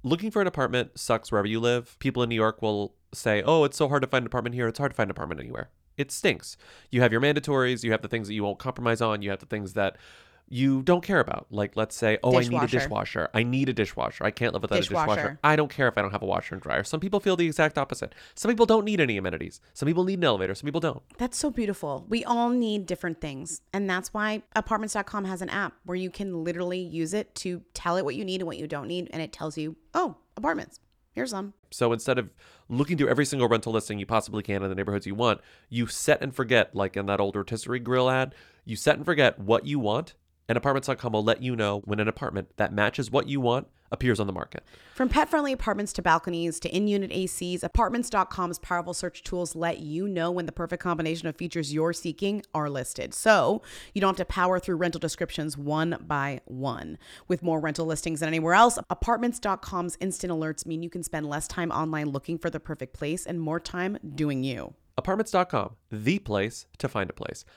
looking for an apartment sucks wherever you live. People in New York will say, oh, it's so hard to find an apartment here. It's hard to find an apartment anywhere. It stinks. You have your mandatories. You have the things that you won't compromise on. You have the things that you don't care about. Like, let's say, oh, I need a dishwasher. I need a dishwasher. I can't live without a dishwasher. I don't care if I don't have a washer and dryer. Some people feel the exact opposite. Some people don't need any amenities. Some people need an elevator. Some people don't. That's so beautiful. We all need different things. And that's why apartments.com has an app where you can literally use it to tell it what you need and what you don't need. And it tells you, oh, apartments. Here's some. So instead of looking through every single rental listing you possibly can in the neighborhoods you want, you set and forget, like in that old rotisserie grill ad, you set and forget what you want. And apartments.com will let you know when an apartment that matches what you want appears on the market. From pet-friendly apartments to balconies to in-unit ACs, apartments.com's powerful search tools let you know when the perfect combination of features you're seeking are listed. So you don't have to power through rental descriptions one by one. With more rental listings than anywhere else, apartments.com's instant alerts mean you can spend less time online looking for the perfect place and more time doing you. Apartments.com, the place to find a place.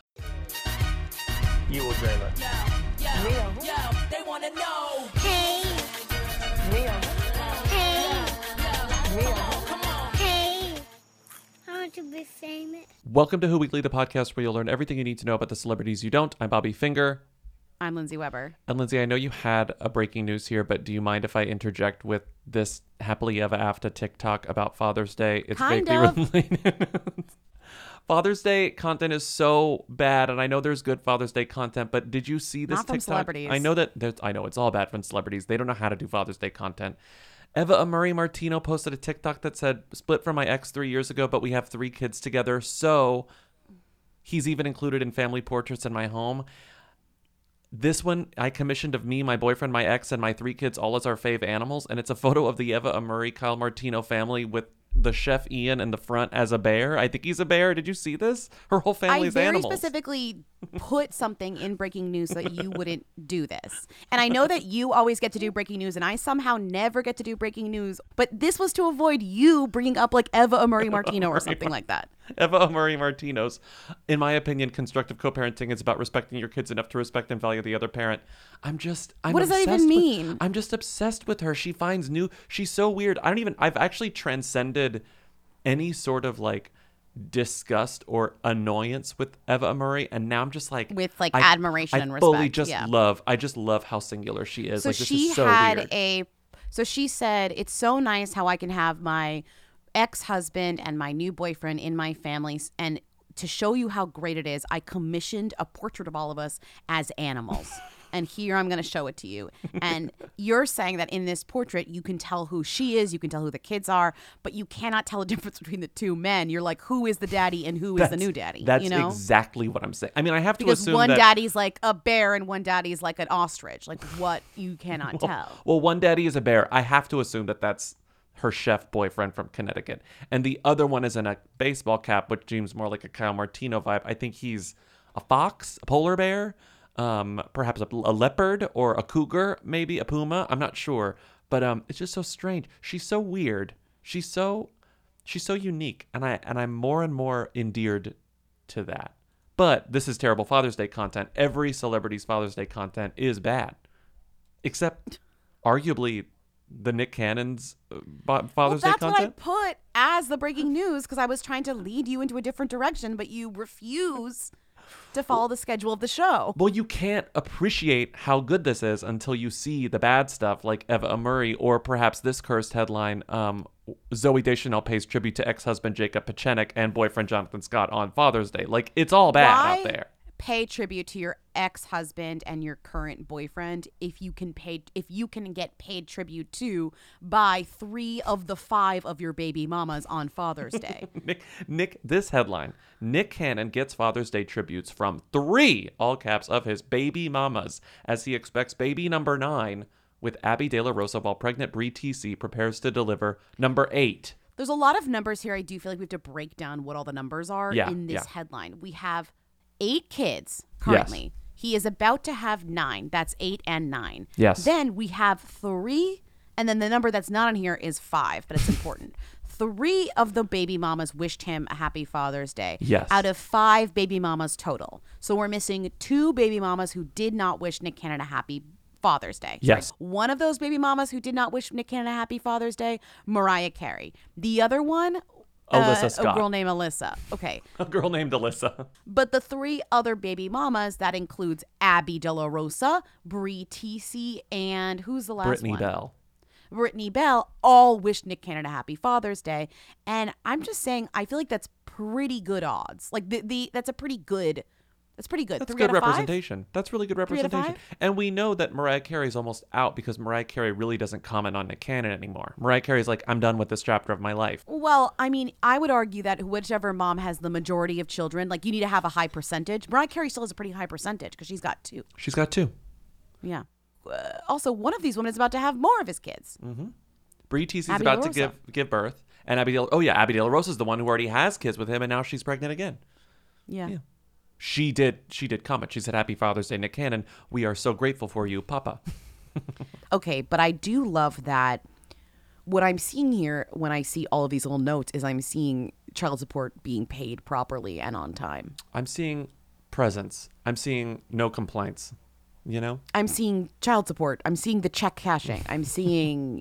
You will dream it. Yo, they want to know. Hey. Mia. Hey. Mia. Come on. Hey. I want to be famous. Welcome to Who Weekly, the podcast where you'll learn everything you need to know about the celebrities you don't. I'm Bobby Finger. I'm Lindsay Weber. And Lindsay, I know you had a breaking news here, but do you mind if I interject with this happily ever after TikTok about Father's Day? It's Kind of. related. Father's Day content is so bad, and I know there's good Father's Day content, but did you see this Not from TikTok? celebrities. I know it's all bad from celebrities. They don't know how to do Father's Day content. Eva Amuri Martino posted a TikTok that said, split from my ex 3 years ago, but we have 3 kids together, so he's even included in family portraits in my home. This one I commissioned of me, my boyfriend, my ex, and my 3 kids, all as our fave animals, and it's a photo of the Eva Amuri Kyle Martino family with the chef Ian in the front as a bear. I think he's a bear. Did you see this? Her whole family's animals. I very specifically put something in breaking news so that you wouldn't do this. And I know that you always get to do breaking news and I somehow never get to do breaking news. But this was to avoid you bringing up like Eva Amuri Martino or something like that. Eva Amuri Martino's, in my opinion, constructive co-parenting is about respecting your kids enough to respect and value the other parent. I'm what does that even mean? I'm just obsessed with her. She finds she's so weird. I've actually transcended any sort of like disgust or annoyance with Eva Amuri, and now I'm just like with like admiration and respect. I just love how singular she is. So like, this she is so had weird. So she said, it's so nice how I can have my ex-husband and my new boyfriend in my family, and to show you how great it is, I commissioned a portrait of all of us as animals. And here I'm going to show it to you. And you're saying that in this portrait, you can tell who she is, you can tell who the kids are, but you cannot tell the difference between the 2 men. You're like, who is the daddy and who is the new daddy? That's you know? exactly what I'm saying. I mean, I have to because assume one that daddy's like a bear and one daddy's like an ostrich. Like what you cannot tell. Well, one daddy is a bear. I have to assume that that's her chef boyfriend from Connecticut. And the other one is in a baseball cap, which seems more like a Kyle Martino vibe. I think he's a fox, a polar bear, perhaps a leopard or a cougar, maybe a puma. I'm not sure. But it's just so strange. She's so weird. She's so unique. And I'm more and more endeared to that. But this is terrible Father's Day content. Every celebrity's Father's Day content is bad. Except arguably the Nick Cannon's Father's Day content. That's what I put as the breaking news because I was trying to lead you into a different direction, but you refuse to follow the schedule of the show. Well, you can't appreciate how good this is until you see the bad stuff like Eva Amuri, or perhaps this cursed headline, Zooey Deschanel pays tribute to ex-husband Jacob Pachenik and boyfriend Jonathan Scott on Father's Day. Like, it's all bad out there. Pay tribute to your ex-husband and your current boyfriend if you can get paid tribute to by 3 of the 5 of your baby mamas on Father's Day. Nick, this headline: Nick Cannon gets Father's Day tributes from 3, all caps, of his baby mamas as he expects baby number 9 with Abby De La Rosa, while pregnant Brie TC prepares to deliver number 8. There's a lot of numbers here. I do feel like we have to break down what all the numbers are in this headline. We have 8 kids currently. Yes. He is about to have 9. That's 8 and 9. Yes. Then we have 3, and then the number that's not on here is 5, but it's important. 3 of the baby mamas wished him a happy Father's Day. Yes. Out of 5 baby mamas total. So we're missing 2 baby mamas who did not wish Nick Cannon a happy Father's Day. Yes. Right? One of those baby mamas who did not wish Nick Cannon a happy Father's Day, Mariah Carey. The other one, Alyssa Scott. a girl named Alyssa. Okay. A girl named Alyssa. But the three other baby mamas, that includes Abby De La Rosa, Brie Tisi, and who's the last Brittany one? Bell. Brittany Bell, all wished Nick Cannon a happy Father's Day. And I'm just saying, I feel like that's pretty good odds. Like that's pretty good. That's That's 3 good out of 5? representation. That's really good 3 out of representation. 5? And we know that Mariah Carey's almost out because Mariah Carey really doesn't comment on Nick Cannon anymore. Mariah Carey's like, I'm done with this chapter of my life. Well, I mean, I would argue that whichever mom has the majority of children, like you need to have a high percentage. Mariah Carey still has a pretty high percentage because she's got 2. She's got 2. Yeah. Also, one of these women is about to have more of his kids. Brie Tisi's Abby about De La to Rosa. give birth. And Abby De La Rosa is the one who already has kids with him, and now she's pregnant again. Yeah. She did comment. She said, Happy Father's Day, Nick Cannon. We are so grateful for you, Papa. Okay, but I do love that what I'm seeing here when I see all of these little notes is I'm seeing child support being paid properly and on time. I'm seeing presents. I'm seeing no complaints. You know? I'm seeing child support. I'm seeing the check cashing. I'm seeing,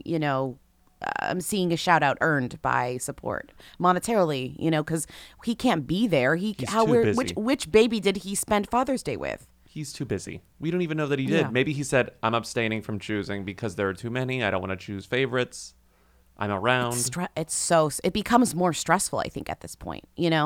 I'm seeing a shout out earned by support monetarily, because he can't be there. He's too busy. Which baby did he spend Father's Day with? He's too busy. We don't even know that he did. Yeah. Maybe he said, I'm abstaining from choosing because there are too many. I don't want to choose favorites. I'm around. It becomes more stressful, I think, at this point,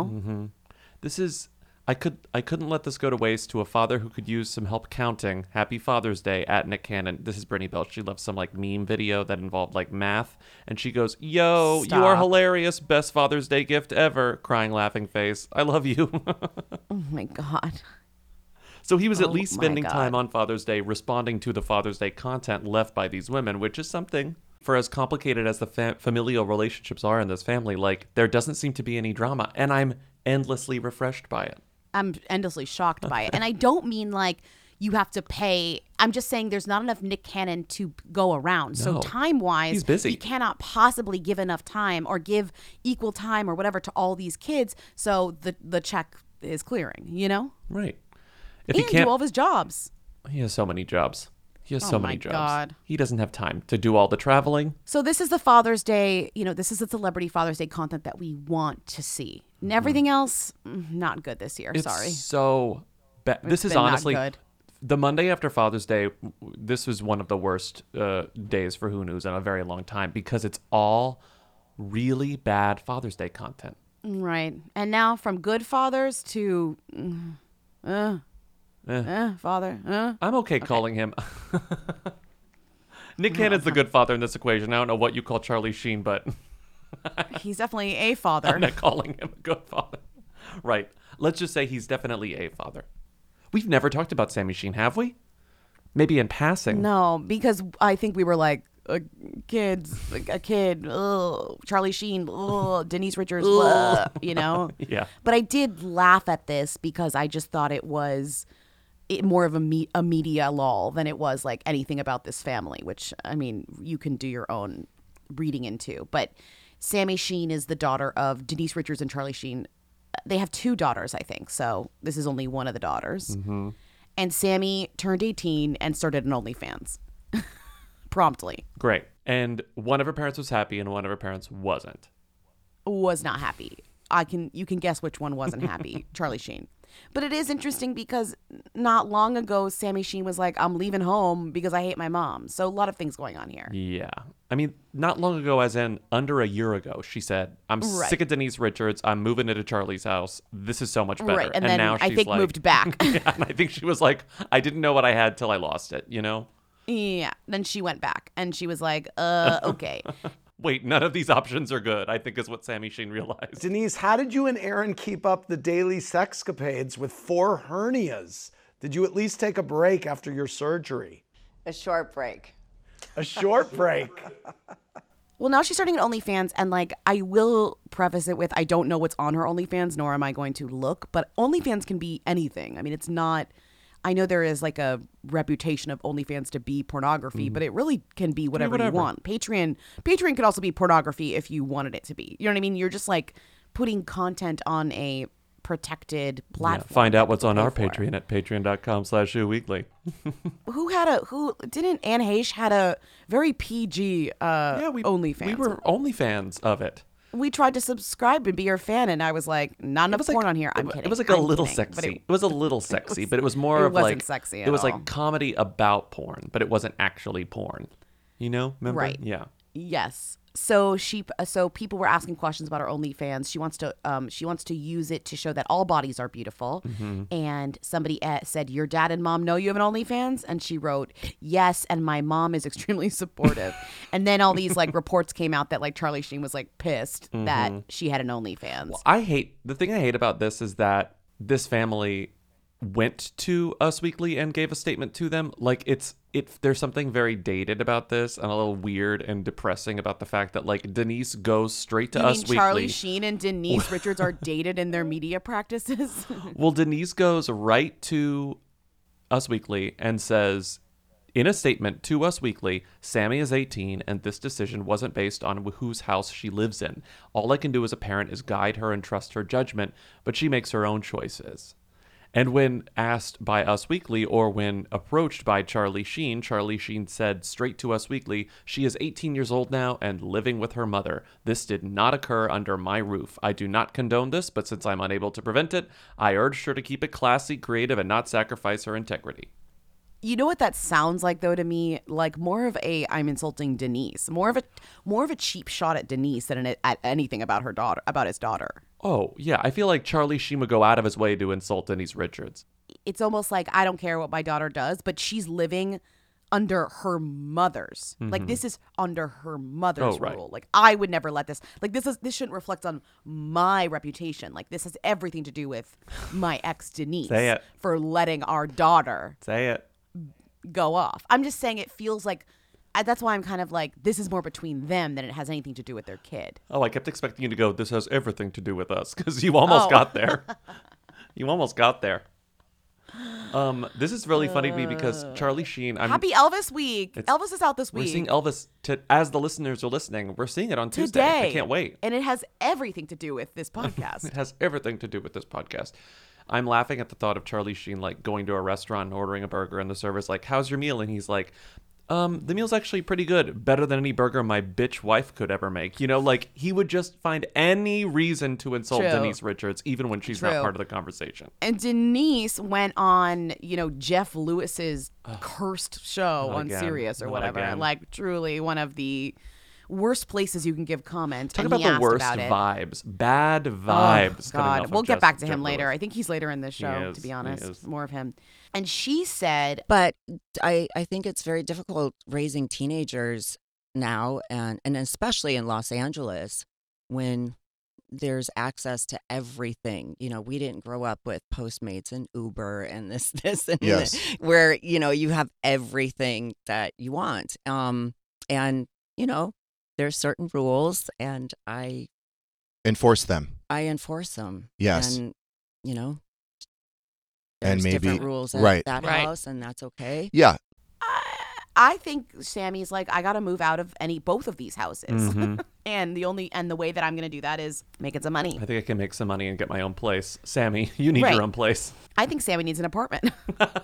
This is... I couldn't let this go to waste to a father who could use some help counting. Happy Father's Day at Nick Cannon. This is Brittany Bell. She left some meme video that involved math. And she goes, yo, you are Stop. hilarious. Best Father's Day gift ever. Crying, laughing face. I love you. Oh my God. So he was at least my spending God. time on Father's Day responding to the Father's Day content left by these women, which is something. For as complicated as the familial relationships are in this family, there doesn't seem to be any drama. And I'm endlessly refreshed by it. I'm endlessly shocked by it. And I don't mean you have to pay. I'm just saying there's not enough Nick Cannon to go around. So No. time-wise, He's busy. he cannot possibly give enough time or give equal time or whatever to all these kids. So the check is clearing, Right. If And he can't, do all of his jobs. he has so many jobs. He has Oh so my many jobs. God. He doesn't have time to do all the traveling. So this is the Father's Day, this is the celebrity Father's Day content that we want to see. And everything else, not good this year. It's Sorry. so bad. This is been not honestly good. the Monday after Father's Day. This was one of the worst days for Who News in a very long time because it's all really bad Father's Day content. Right. And now from good fathers to father. I'm okay calling him. Nick Cannon's the good father in this equation. I don't know what you call Charlie Sheen, but He's definitely a father. I'm not calling him a good father. Right. Let's just say he's definitely a father. We've never talked about Sammy Sheen, have we? Maybe in passing. No, because I think we were like, a kid, ugh, Charlie Sheen, ugh, Denise Richards, ugh, Yeah. But I did laugh at this because I just thought it was more of a media lull than it was anything about this family, which, I mean, you can do your own reading into. But Sammy Sheen is the daughter of Denise Richards and Charlie Sheen. They have 2 daughters, I think. So this is only one of the daughters. Mm-hmm. And Sammy turned 18 and started an OnlyFans promptly. Great. And one of her parents was happy and one of her parents wasn't. Was not happy. You can guess which one wasn't happy. Charlie Sheen. But it is interesting because not long ago, Sammy Sheen was like, I'm leaving home because I hate my mom. So a lot of things going on here. Yeah. I mean, not long ago, as in under a year ago, she said, I'm Right. sick of Denise Richards. I'm moving into Charlie's house. This is so much better. Right. And then now I she's think like, moved back. Yeah, and I think she was like, I didn't know what I had till I lost it, Yeah. Then she went back and she was like, okay. Wait, none of these options are good, I think is what Sammy Sheen realized. Denise, how did you and Aaron keep up the daily sexcapades with 4 hernias? Did you at least take a break after your surgery? A short break. A short break. Well, now she's starting an OnlyFans, and I will preface it with I don't know what's on her OnlyFans, nor am I going to look. But OnlyFans can be anything. I mean, it's not. I know there is a reputation of OnlyFans to be pornography, but it really can be whatever you whatever. want. Patreon could also be pornography if you wanted it to be. You know what I mean? You're just putting content on a protected Yeah, platform. find out that what's people on pay our for. Patreon at patreon.com/ShowWeekly. Who didn't Anne Heche had a very PG OnlyFans. We were OnlyFans of it. We tried to subscribe and be your fan, and I was like, not enough porn on here. I'm kidding. It was like I'm a little kidding. sexy. But It was a little sexy, but it was more it of wasn't like sexy it at was all. like comedy about porn, but it wasn't actually porn. You know, remember? Right. Yeah. Yes. So people were asking questions about her OnlyFans. She wants to use it to show that all bodies are beautiful. And somebody said, "Your dad and mom know you have an OnlyFans?" And she wrote, "Yes, and my mom is extremely supportive." And then all these like reports came out that like Charlie Sheen was like pissed that she had an OnlyFans. The thing I hate about this is that this family went to Us Weekly and gave a statement to them. Like there's something very dated about this and a little weird and depressing about the fact that like Denise goes straight to You Us mean Weekly. Charlie Sheen and Denise Richards are dated in their media practices? Well, Denise goes right to Us Weekly and says, in a statement to Us Weekly, Sammy is 18 and this decision wasn't based on whose house she lives in. All I can do as a parent is guide her and trust her judgment, but she makes her own choices. And when asked by Us Weekly, or when approached by Charlie Sheen said straight to Us Weekly, she is 18 years old now and living with her mother. This did not occur under my roof. I do not condone this, but since I'm unable to prevent it, I urged her to keep it classy, creative, and not sacrifice her integrity. You know what that sounds like though to me? Like more of a I'm insulting Denise. More of a cheap shot at Denise than at anything about her daughter, about his daughter. Oh, yeah. I feel like Charlie Sheen would go out of his way to insult Denise Richards. It's almost like I don't care what my daughter does, but she's living under her mother's. Like this is under her mother's Oh, right. rule. Like I would never let this. Like this shouldn't reflect on my reputation. Like this has everything to do with my ex Denise Say it. for letting our daughter Say it. go off. I'm just saying it feels like that's why I'm kind of like this is more between them than it has anything to do with their kid. Oh, I kept expecting you to go, this has everything to do with us, because you almost Oh. got there. You almost got there. This is really funny to me because Charlie Sheen, Happy Elvis week. Elvis is out this we're week. seeing Elvis, as the listeners are listening, we're seeing it on Tuesday. Today. I can't wait. And it has everything to do with this podcast. It has everything to do with this podcast. I'm laughing at the thought of Charlie Sheen like going to a restaurant and ordering a burger, and the server's like, "How's your meal?" And he's like, the meal's actually pretty good, better than any burger my bitch wife could ever make." You know, like he would just find any reason to insult True. Denise Richards, even when she's not True. part of the conversation. And Denise went on, Jeff Lewis's cursed show Not on again. Sirius or Not whatever. again. Like truly one of the worst places you can give comment. Talk and about he the asked worst about it. vibes, bad Oh, vibes. coming off God, of we'll get Jeff- back to Jeff him later. Lewis. I think he's later in this show, is, to be he honest. is. More of him. And she said, But I think it's very difficult raising teenagers now, and especially in Los Angeles when there's access to everything. We didn't grow up with Postmates and Uber and this and Yes. where, you have everything that you want. And, there's certain rules and I Enforce them. enforce them. Yes. And, And there's maybe- different rules at right. that Right. house, and that's okay. Yeah. I think Sammy's like, I got to move out of both of these houses. Mhm. and the way that I'm going to do that is making some money. I think I can make some money and get my own place. Sammy, you need Right. your own place. I think Sammy needs an apartment.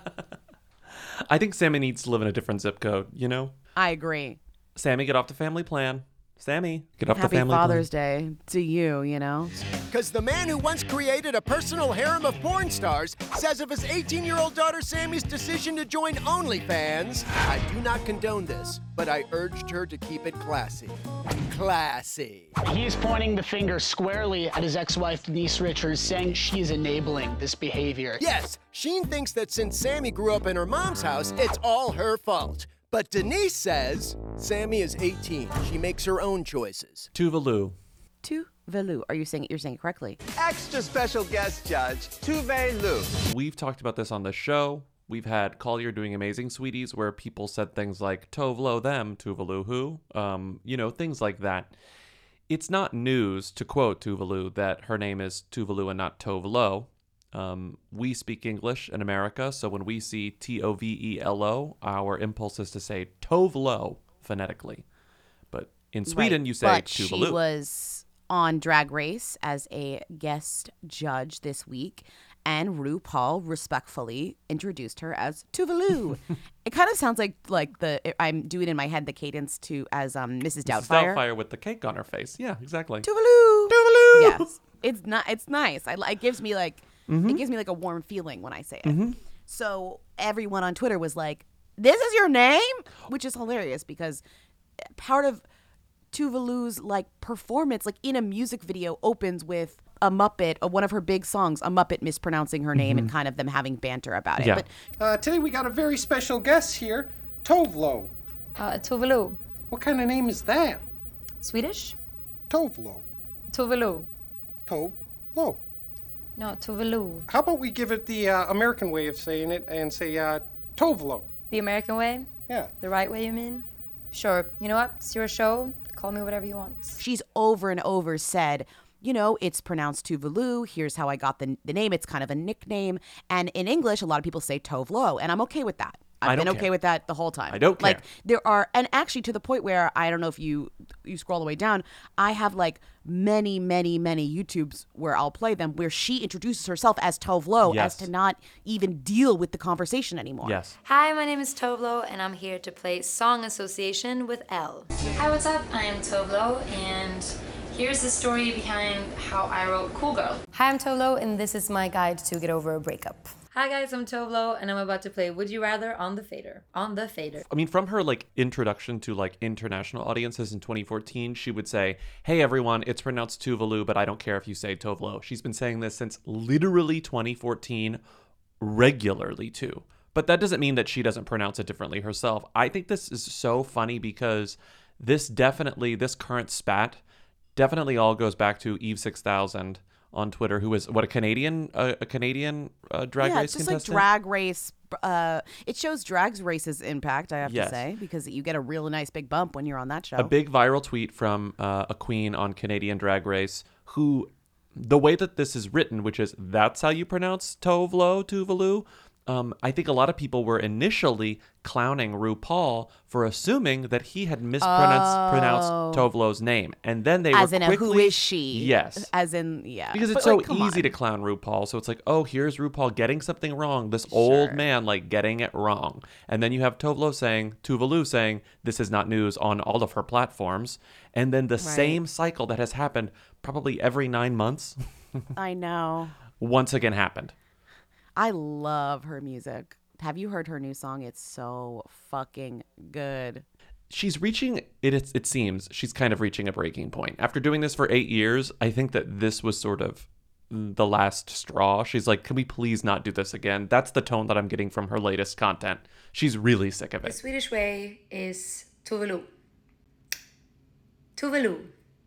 I think Sammy needs to live in a different zip code, I agree. Sammy, get off the family plan. Sammy, get off Happy the family Father's Day to you, Because the man who once created a personal harem of porn stars says of his 18-year-old daughter Sammy's decision to join OnlyFans, "I do not condone this, but I urged her to keep it classy." Classy. He's pointing the finger squarely at his ex-wife, Denise Richards, saying she is enabling this behavior. Yes, Sheen thinks that since Sammy grew up in her mom's house, it's all her fault. But Denise says Sammy is 18. She makes her own choices. Tuvalu. Tuvalu. You're saying it correctly. Extra special guest judge, Tuvalu. We've talked about this on the show. We've had Collier doing Amazing Sweeties where people said things like Tovlo them, Tuvalu who, things like that. It's not news, to quote Tuvalu, that her name is Tuvalu and not Tovlo. We speak English in America, so when we see Tovelo, our impulse is to say Tovlo phonetically. But in Sweden, Right. you say but Tuvalu. she was on Drag Race as a guest judge this week, and RuPaul respectfully introduced her as Tuvalu. It kind of sounds like I'm doing in my head the cadence to as Mrs. Doubtfire. Mrs. Doubtfire with the cake on her face. Yeah, exactly. Tuvalu. Tuvalu. Yes, it's not. It's nice. It gives me like it gives me like a warm feeling when I say it. So everyone on Twitter was like, "This is your name," which is hilarious because part of Tuvalu's like performance, like in a music video, opens with a Muppet, one of her big songs, a Muppet mispronouncing her name and kind of them having banter about it. Yeah. But today we got a very special guest here, Tovlo. Tuvalu. What kind of name is that? Swedish? Tovlo. Tuvalu. Tovlo. No, Tuvalu. How about we give it the American way of saying it and say Tovlo? The American way? Yeah. The right way, you mean? Sure. You know what? It's your show. Call me whatever you want. She's over and over said, you know, it's pronounced Tuvalu. Here's how I got the name. It's kind of a nickname. And in English, a lot of people say Tovlo, and I'm okay with that. I've been okay with that the whole time. I don't care. Like there are, and actually to the point where I don't know if you scroll all the way down, I have like many YouTubes where I'll play them where she introduces herself as Tovlo as to not even deal with the conversation anymore. Yes. Hi, my name is Tovlo, and I'm here to play Song Association with Elle. Hi, what's up? I am Tovlo, and here's the story behind how I wrote Cool Girl. Hi, I'm Tovlo, and this is my guide to get over a breakup. Hi guys, I'm Tovlo, and I'm about to play Would You Rather on the Fader. On the Fader. I mean, from her like introduction to like international audiences in 2014, she would say, "Hey everyone, it's pronounced Tuvalu, but I don't care if you say Tovlo." She's been saying this since literally 2014, regularly too. But that doesn't mean that she doesn't pronounce it differently herself. I think this is so funny because this current spat definitely all goes back to Eve 6000 on Twitter, who is a Canadian drag race contestant. Yeah, just like Drag Race. It shows Drag Race's impact, I have to say, because you get a real nice big bump when you're on that show. A big viral tweet from a queen on Canadian Drag Race who, the way that this is written, which is that's how you pronounce Tuvalu, I think a lot of people were initially clowning RuPaul for assuming that he had mispronounced Tovlo's name. And then they as were in quickly... who is she? Yes. As in, yeah. Because it's so easy to clown RuPaul. So it's like, oh, here's RuPaul getting something wrong. This old man, like, getting it wrong. And then you have Tuvalu saying, this is not news on all of her platforms. And then the same cycle that has happened probably every 9 months. I know. Once again happened. I love her music. Have you heard her new song? It's so fucking good. She's reaching, it seems, she's kind of reaching a breaking point. After doing this for 8 years, I think that this was sort of the last straw. She's like, can we please not do this again? That's the tone that I'm getting from her latest content. She's really sick of it. The Swedish way is Tuvalu. Tuvalu.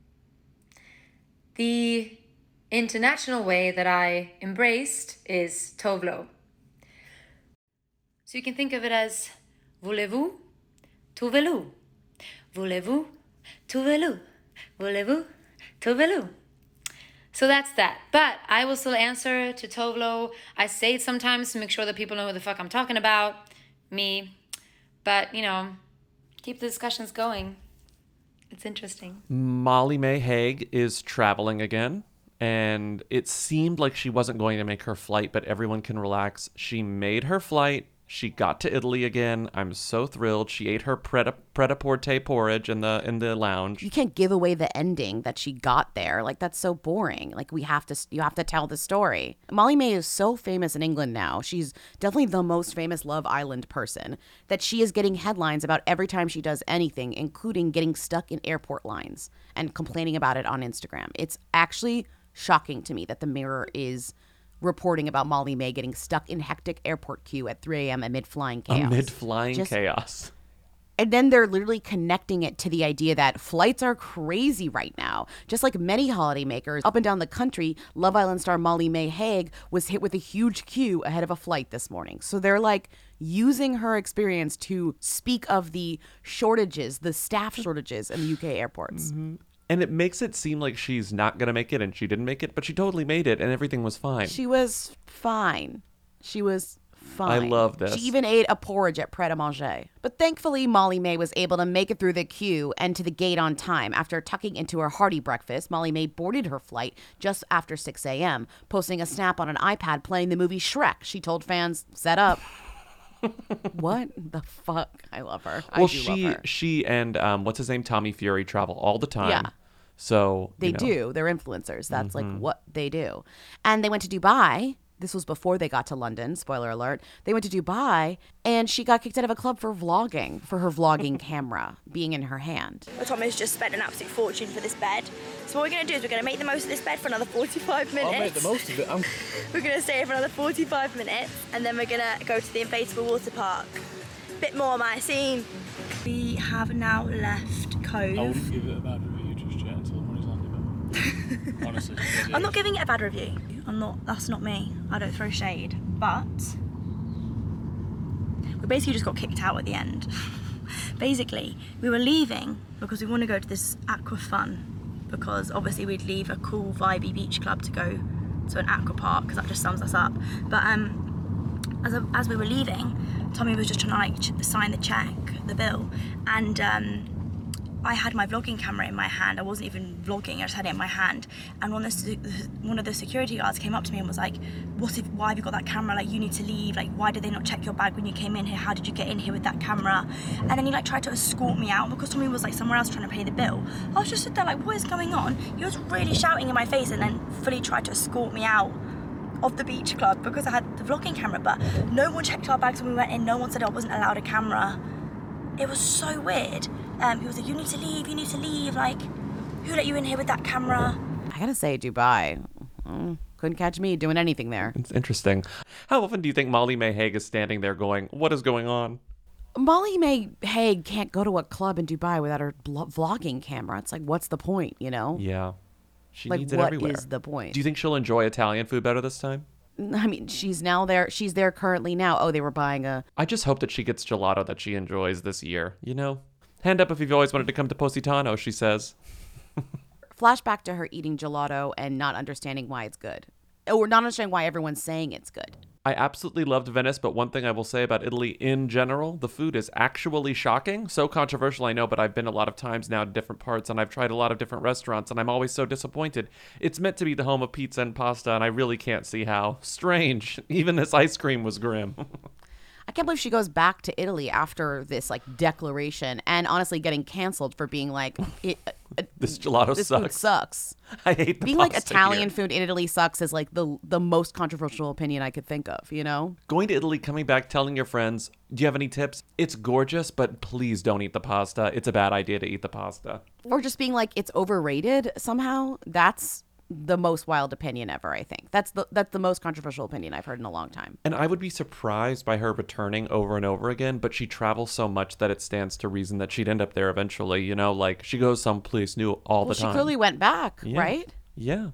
The international way that I embraced is Tovlo. So you can think of it as voulez-vous, Tuvalu. Voulez-vous, Tuvalu. Voulez-vous, Tuvalu. So that's that. But I will still answer to Tovlo. I say it sometimes to make sure that people know who the fuck I'm talking about. Me. But, you know, keep the discussions going. It's interesting. Molly-Mae Hague is traveling again. And it seemed like she wasn't going to make her flight, but everyone can relax. She made her flight. She got to Italy again. I'm so thrilled. She ate her pret-a-porter porridge in the lounge. You can't give away the ending that she got there. Like, that's so boring. Like, you have to tell the story. Molly-Mae is so famous in England now. She's definitely the most famous Love Island person that she is getting headlines about every time she does anything, including getting stuck in airport lines and complaining about it on Instagram. It's actually shocking to me that the Mirror is reporting about Molly-Mae getting stuck in hectic airport queue at 3 a.m. amid flying chaos. Chaos. And then they're literally connecting it to the idea that flights are crazy right now. Just like many holiday makers up and down the country, Love Island star Molly-Mae Hague was hit with a huge queue ahead of a flight this morning. So they're like using her experience to speak of the shortages, the staff shortages in the UK airports. Mm-hmm. And it makes it seem like she's not going to make it, and she didn't make it, but she totally made it, and everything was fine. She was fine. She was fine. I love this. She even ate a porridge at Pret a Manger. But thankfully, Molly-Mae was able to make it through the queue and to the gate on time. After tucking into her hearty breakfast, Molly-Mae boarded her flight just after 6 a.m., posting a snap on an iPad playing the movie Shrek. She told fans, set up. What the fuck? I love her. Well, love her. she and what's his name, Tommy Fury, travel all the time. Yeah. So They do. They're influencers. That's like what they do. And they went to Dubai. This was before they got to London. Spoiler alert. They went to Dubai and she got kicked out of a club for vlogging, for her vlogging camera being in her hand. Tommy's just spent an absolute fortune for this bed. So what we're going to do is we're going to make the most of this bed for another 45 minutes. I'll make the most of it. We're going to stay here for another 45 minutes and then we're going to go to the inflatable water park. Bit more my scene. We have now left Cove. I wouldn't give it a bad review just yet until the money's landed. Honestly. I'm not giving it a bad review. That's not me. I don't throw shade. But we basically just got kicked out at the end. Basically, we were leaving because we want to go to this aqua fun, because obviously we'd leave a cool vibey beach club to go to an aqua park because that just sums us up. But as we were leaving, Tommy was just trying to like sign the check, the bill, and I had my vlogging camera in my hand. I wasn't even vlogging, I just had it in my hand. And one of the security guards came up to me and was like, why have you got that camera? Like, you need to leave. Like, why did they not check your bag when you came in here? How did you get in here with that camera? And then he like tried to escort me out because Tommy was like somewhere else trying to pay the bill. I was just stood there like, what is going on? He was really shouting in my face and then fully tried to escort me out of the beach club because I had the vlogging camera, but no one checked our bags when we went in. No one said I wasn't allowed a camera. It was so weird. He was like, you need to leave, like, who let you in here with that camera? I gotta say, Dubai, couldn't catch me doing anything there. It's interesting. How often do you think Molly-Mae Hague is standing there going, what is going on? Molly-Mae Hague can't go to a club in Dubai without her vlogging camera. It's like, what's the point, you know? Yeah. She like, needs it what everywhere. is the point? Do you think she'll enjoy Italian food better this time? I mean, she's there currently now. Oh, they were buying a... I just hope that she gets gelato that she enjoys this year, you know? Hand up if you've always wanted to come to Positano, she says. Flashback to her eating gelato and not understanding why it's good. Or not understanding why everyone's saying it's good. I absolutely loved Venice, but one thing I will say about Italy in general, the food is actually shocking. So controversial, I know, but I've been a lot of times now to different parts, and I've tried a lot of different restaurants, and I'm always so disappointed. It's meant to be the home of pizza and pasta, and I really can't see how. Strange. Even this ice cream was grim. I can't believe she goes back to Italy after this like declaration and honestly getting canceled for being like this gelato this sucks. Food sucks. I hate the being like pasta Italian here. food in Italy sucks is like the most controversial opinion I could think of, you know? Going to Italy, coming back, telling your friends, do you have any tips? It's gorgeous, but please don't eat the pasta. It's a bad idea to eat the pasta. Or just being like it's overrated somehow. That's the most wild opinion ever, I think. That's the most controversial opinion I've heard in a long time. And I would be surprised by her returning over and over again, but she travels so much that it stands to reason that she'd end up there eventually, you know, like she goes someplace new all the time. She clearly went back, Yeah. right? Yeah.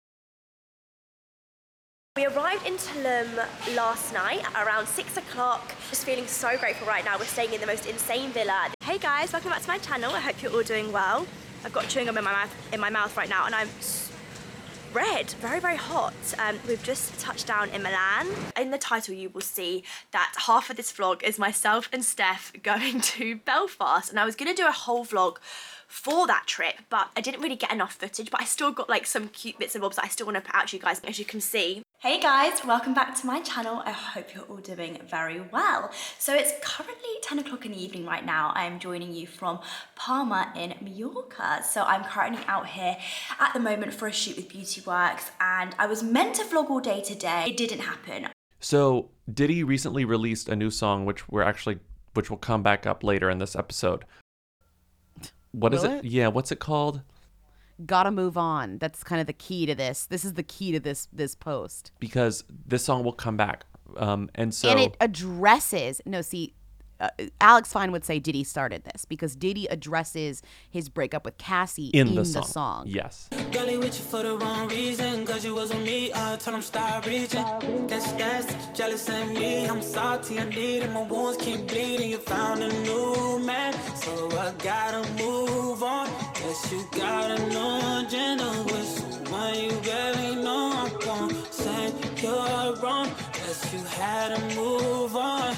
We arrived in Tulum last night around 6 o'clock. Just feeling so grateful right now. We're staying in the most insane villa. Hey guys, welcome back to my channel. I hope you're all doing well. I've got chewing gum in my mouth right now and I'm red, very, very hot. We've just touched down in Milan. In the title, you will see that half of this vlog is myself and Steph going to Belfast. And I was gonna do a whole vlog for that trip, but I didn't really get enough footage, but I still got like some cute bits and bobs that I still wanna put out to you guys, as you can see. Hey guys, welcome back to my channel. I hope you're all doing very well. So it's currently 10 o'clock in the evening right now. I'm joining you from Palma in Mallorca. So I'm currently out here at the moment for a shoot with Beauty Works, and I was meant to vlog all day today. It didn't happen. So Diddy recently released a new song, which will come back up later in this episode. What is it? Yeah, what's it called? Gotta Move On. That's kind of the key to this. This is the key to this post. Because this song will come back. And it addresses, Alex Fine would say Diddy started this because Diddy addresses his breakup with Cassie in the song. Yes. Girlie with you for the wrong reason, cause you was on me, I told him stop reaching. Guess that's jealous of me, I'm salty, I need it, my wounds keep bleeding. You found a new man, so I gotta move on. Guess you got a new agenda with someone you barely know. I'm gonna say you're wrong. Guess if you had to move on.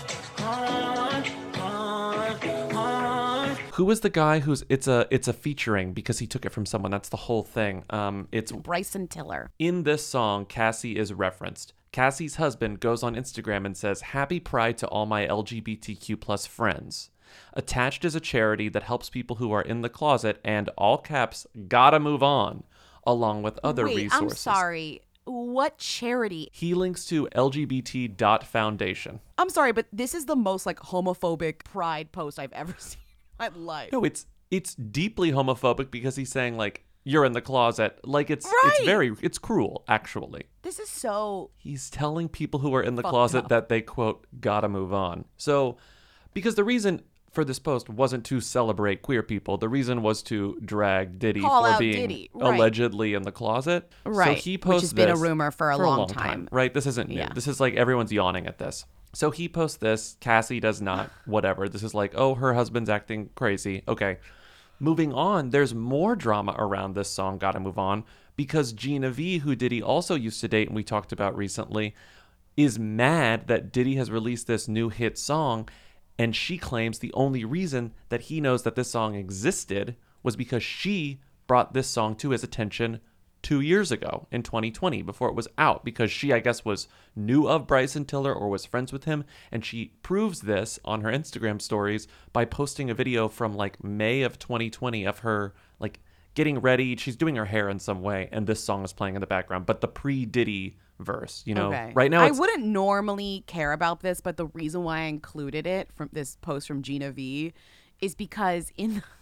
Who is the guy who's it's a featuring because he took it from someone? That's the whole thing. It's Bryson Tiller. In this song, Cassie is referenced. Cassie's husband goes on Instagram and says, "Happy Pride to all my LGBTQ plus friends. Attached is a charity that helps people who are in the closet and, all caps, gotta move on, along with other Wait, resources." I'm sorry. What charity? He links to LGBT.foundation. I'm sorry, but this is the most like homophobic pride post I've ever seen in my life. No, it's deeply homophobic because he's saying like, you're in the closet. Like it's cruel, actually. This is so... He's telling people who are in the fucked closet up. that they, quote, gotta move on. So, because the reason for this post wasn't to celebrate queer people. The reason was to drag Diddy Call for out being Diddy, right. allegedly in the closet. Right, So he which posts has been a this rumor for a long time. Right? This isn't new. Yeah. This is like everyone's yawning at this. So he posts this. Cassie does not. Whatever. This is like, oh, her husband's acting crazy. Okay. Moving on, there's more drama around this song, Gotta Move On, because Gina V, who Diddy also used to date and we talked about recently, is mad that Diddy has released this new hit song, and she claims the only reason that he knows that this song existed was because she brought this song to his attention 2 years ago in 2020 before it was out, because she, I guess, was knew of Bryson Tiller or was friends with him, and she proves this on her Instagram stories by posting a video from like May of 2020 of her like getting ready. She's doing her hair in some way, and this song is playing in the background, but the pre-Diddy verse, you know. Okay. Right now I it's, wouldn't normally care about this, but the reason why I included it from this post from Gina V is because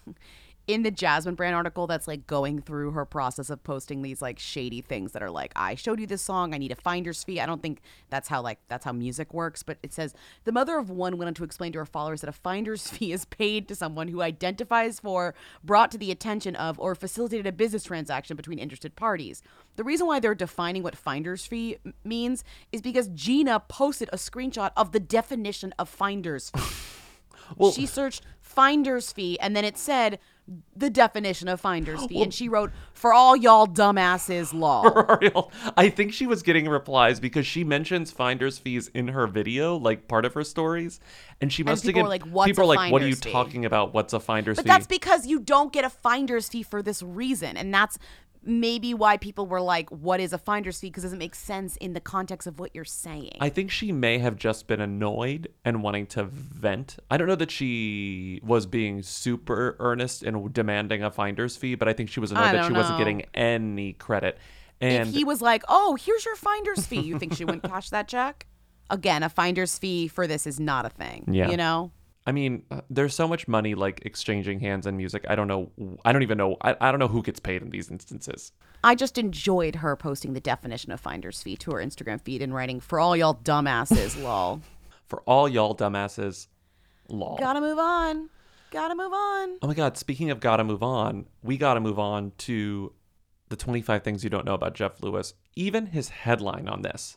in the Jasmine Brand article that's like going through her process of posting these like shady things that are like, I showed you this song, I need a finder's fee. I don't think that's how music works, but it says the mother of one went on to explain to her followers that a finder's fee is paid to someone who identifies for, brought to the attention of, or facilitated a business transaction between interested parties. The reason why they're defining what finder's fee means is because Gina posted a screenshot of the definition of finder's fee. Well, she searched finder's fee and then it said the definition of finder's fee, and she wrote, "For all y'all dumbasses, lol." I think she was getting replies because she mentions finder's fees in her video, like part of her stories, and she must have people get were like, "What's people a are like, "What are you finder's fee?" talking about? What's a finder's But fee?" that's because you don't get a finder's fee for this reason, and that's maybe why people were like, "What is a finder's fee?" Because it doesn't make sense in the context of what you're saying. I think she may have just been annoyed and wanting to vent. I don't know that she was being super earnest and demanding a finder's fee, but I think she was annoyed that she wasn't getting any credit. And if he was like, "Oh, here's your finder's fee," you think she wouldn't cash that check? Again, a finder's fee for this is not a thing. Yeah. You know? I mean, there's so much money like exchanging hands in music. I don't know. I don't even know. I don't know who gets paid in these instances. I just enjoyed her posting the definition of finder's fee to her Instagram feed and writing, "For all y'all dumbasses, lol." For all y'all dumbasses, lol. Gotta move on. Gotta move on. Oh my God. Speaking of gotta move on, we gotta move on to the 25 things you don't know about Jeff Lewis. Even his headline on this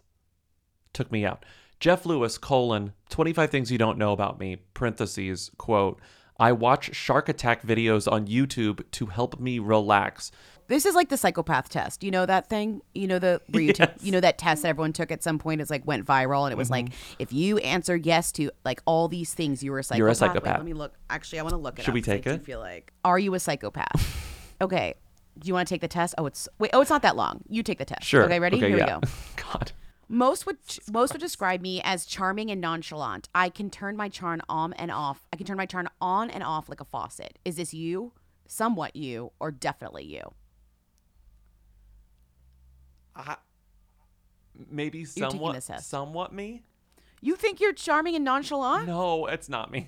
took me out. Jeff Lewis, 25 things you don't know about me, parentheses, quote, "I watch shark attack videos on YouTube to help me relax." This is like the psychopath test. You know that thing? You know where you Yes. you know that test that everyone took at some point is like went viral, and it was like, if you answer yes to like all these things, you were a psychopath. You're a Wait, psychopath. let me look. Actually, I want to look it Should up. we 'cause I take do it? feel like, are you a psychopath? Okay. Do you want to take the test? Oh, it's not that long. You take the test. Sure. Okay, ready? Okay, Here yeah. we go. God. Most would describe me as charming and nonchalant. I can turn my charm on and off. I can turn my charm on and off like a faucet. Is this you? Somewhat you, or definitely you? Maybe You're taking somewhat, this test. somewhat me? You think you're charming and nonchalant? No, it's not me.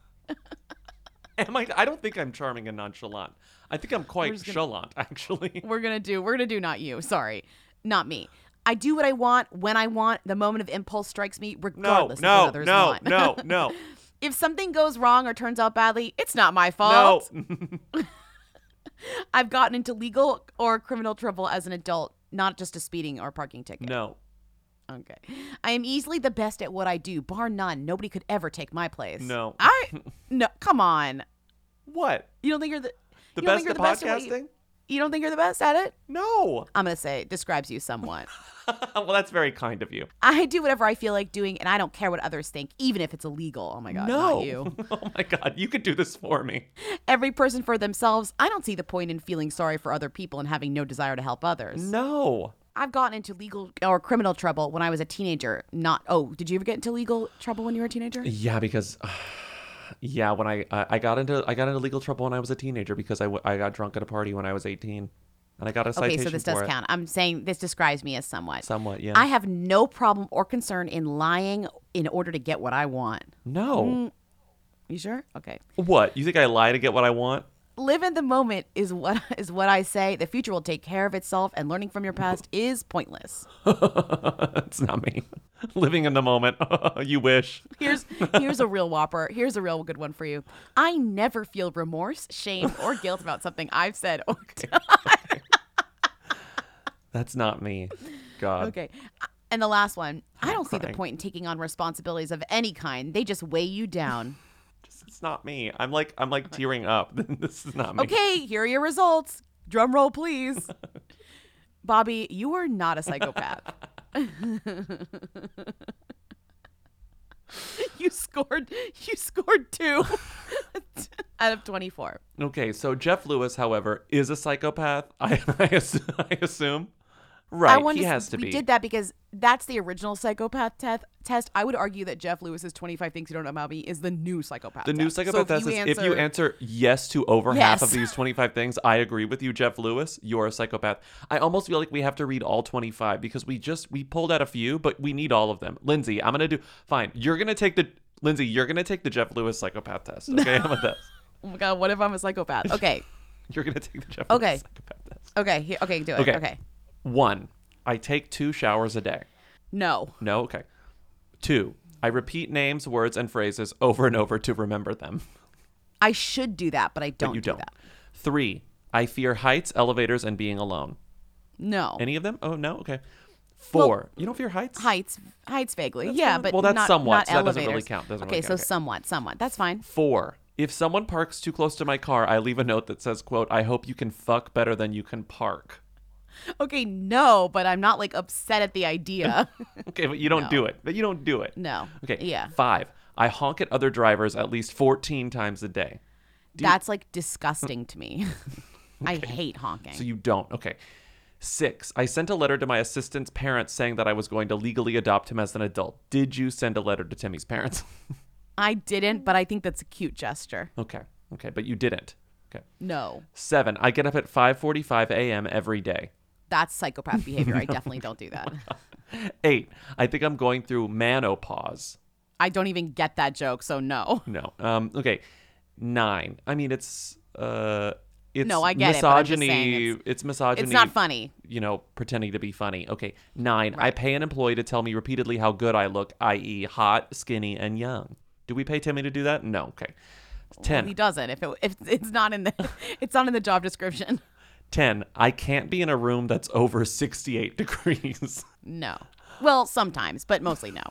I don't think I'm charming and nonchalant. I think I'm quite chalant, actually. We're gonna do not you. Sorry, not me. I do what I want when I want. The moment of impulse strikes me, regardless of what others want. No. If something goes wrong or turns out badly, it's not my fault. No. I've gotten into legal or criminal trouble as an adult, not just a speeding or parking ticket. No. Okay. I am easily the best at what I do, bar none. Nobody could ever take my place. No. No, come on. What? You don't think you're the you don't best think you're at the best at what podcasting? you don't think you're the best at it? No. I'm going to say it describes you somewhat. Well, that's very kind of you. I do whatever I feel like doing, and I don't care what others think, even if it's illegal. Oh my God, No. not you. Oh my God, you could do this for me. Every person for themselves. I don't see the point in feeling sorry for other people and having no desire to help others. No. I've gotten into legal or criminal trouble when I was a teenager. Did you ever get into legal trouble when you were a teenager? Yeah, because when I got into legal trouble when I was a teenager because I got drunk at a party when I was 18. And I got a citation. Okay, so this does count. I'm saying this describes me as somewhat. Somewhat, yeah. I have no problem or concern in lying in order to get what I want. No. You sure? Okay. What? You think I lie to get what I want? Live in the moment is what I say. The future will take care of itself, and learning from your past is pointless. That's not me. Living in the moment. You wish. Here's a real whopper. Here's a real good one for you. I never feel remorse, shame, or guilt about something I've said or done. That's not me. God. Okay. And the last one. I don't see the crying. point in taking on responsibilities of any kind. They just weigh you down. It's not me. I'm like tearing up. This is not me. Okay, here are your results. Drum roll, please. Bobby, you are not a psychopath. You scored 2 out of 24. Okay, so Jeff Lewis, however, is a psychopath. I assume. Right, he has to be. We did that because that's the original psychopath test. I would argue that Jeff Lewis's 25 Things You Don't Know About Me is the new psychopath The test. new psychopath test is if you answer yes to over half of these 25 things, I agree with you, Jeff Lewis, you're a psychopath. I almost feel like we have to read all 25 because we pulled out a few, but we need all of them. Lindsay, fine. You're going to take the Jeff Lewis psychopath test. Okay, how about that? Oh my God, what if I'm a psychopath? Okay. You're going to take the Jeff Lewis psychopath test. Okay, do it. Okay. 1, I take 2 showers a day. No. No? Okay. 2, I repeat names, words, and phrases over and over to remember them. I should do that, but I don't But you do don't. that. 3, I fear heights, elevators, and being alone. No. Any of them? Oh, no? Okay. 4, you don't fear heights? Heights vaguely. That's yeah, fine. but Well, that's not, somewhat, not so that elevators. doesn't really count. Okay, so somewhat. That's fine. 4, if someone parks too close to my car, I leave a note that says, quote, I hope you can fuck better than you can park. Okay, no, but I'm not like upset at the idea. Okay, but you don't do it. But you don't do it. No. Okay. Yeah. 5, I honk at other drivers at least 14 times a day. That's like disgusting to me. I hate honking. So you don't. Okay. 6, I sent a letter to my assistant's parents saying that I was going to legally adopt him as an adult. Did you send a letter to Timmy's parents? I didn't, but I think that's a cute gesture. Okay, but you didn't. Okay. No. 7, I get up at 5:45 a.m. every day. That's psychopath behavior. I definitely don't do that. 8, I think I'm going through menopause. I don't even get that joke, so no. No. Okay. 9, I mean it's no, I get it, but I'm just misogyny. saying It's misogyny. It's not funny. Pretending to be funny. Okay. 9, I pay an employee to tell me repeatedly how good I look, i.e., hot, skinny, and young. Do we pay Timmy to do that? No. Okay. 10. Well, he doesn't. If it's not in the job description. 10, I can't be in a room that's over 68 degrees. No. Well, sometimes, but mostly no.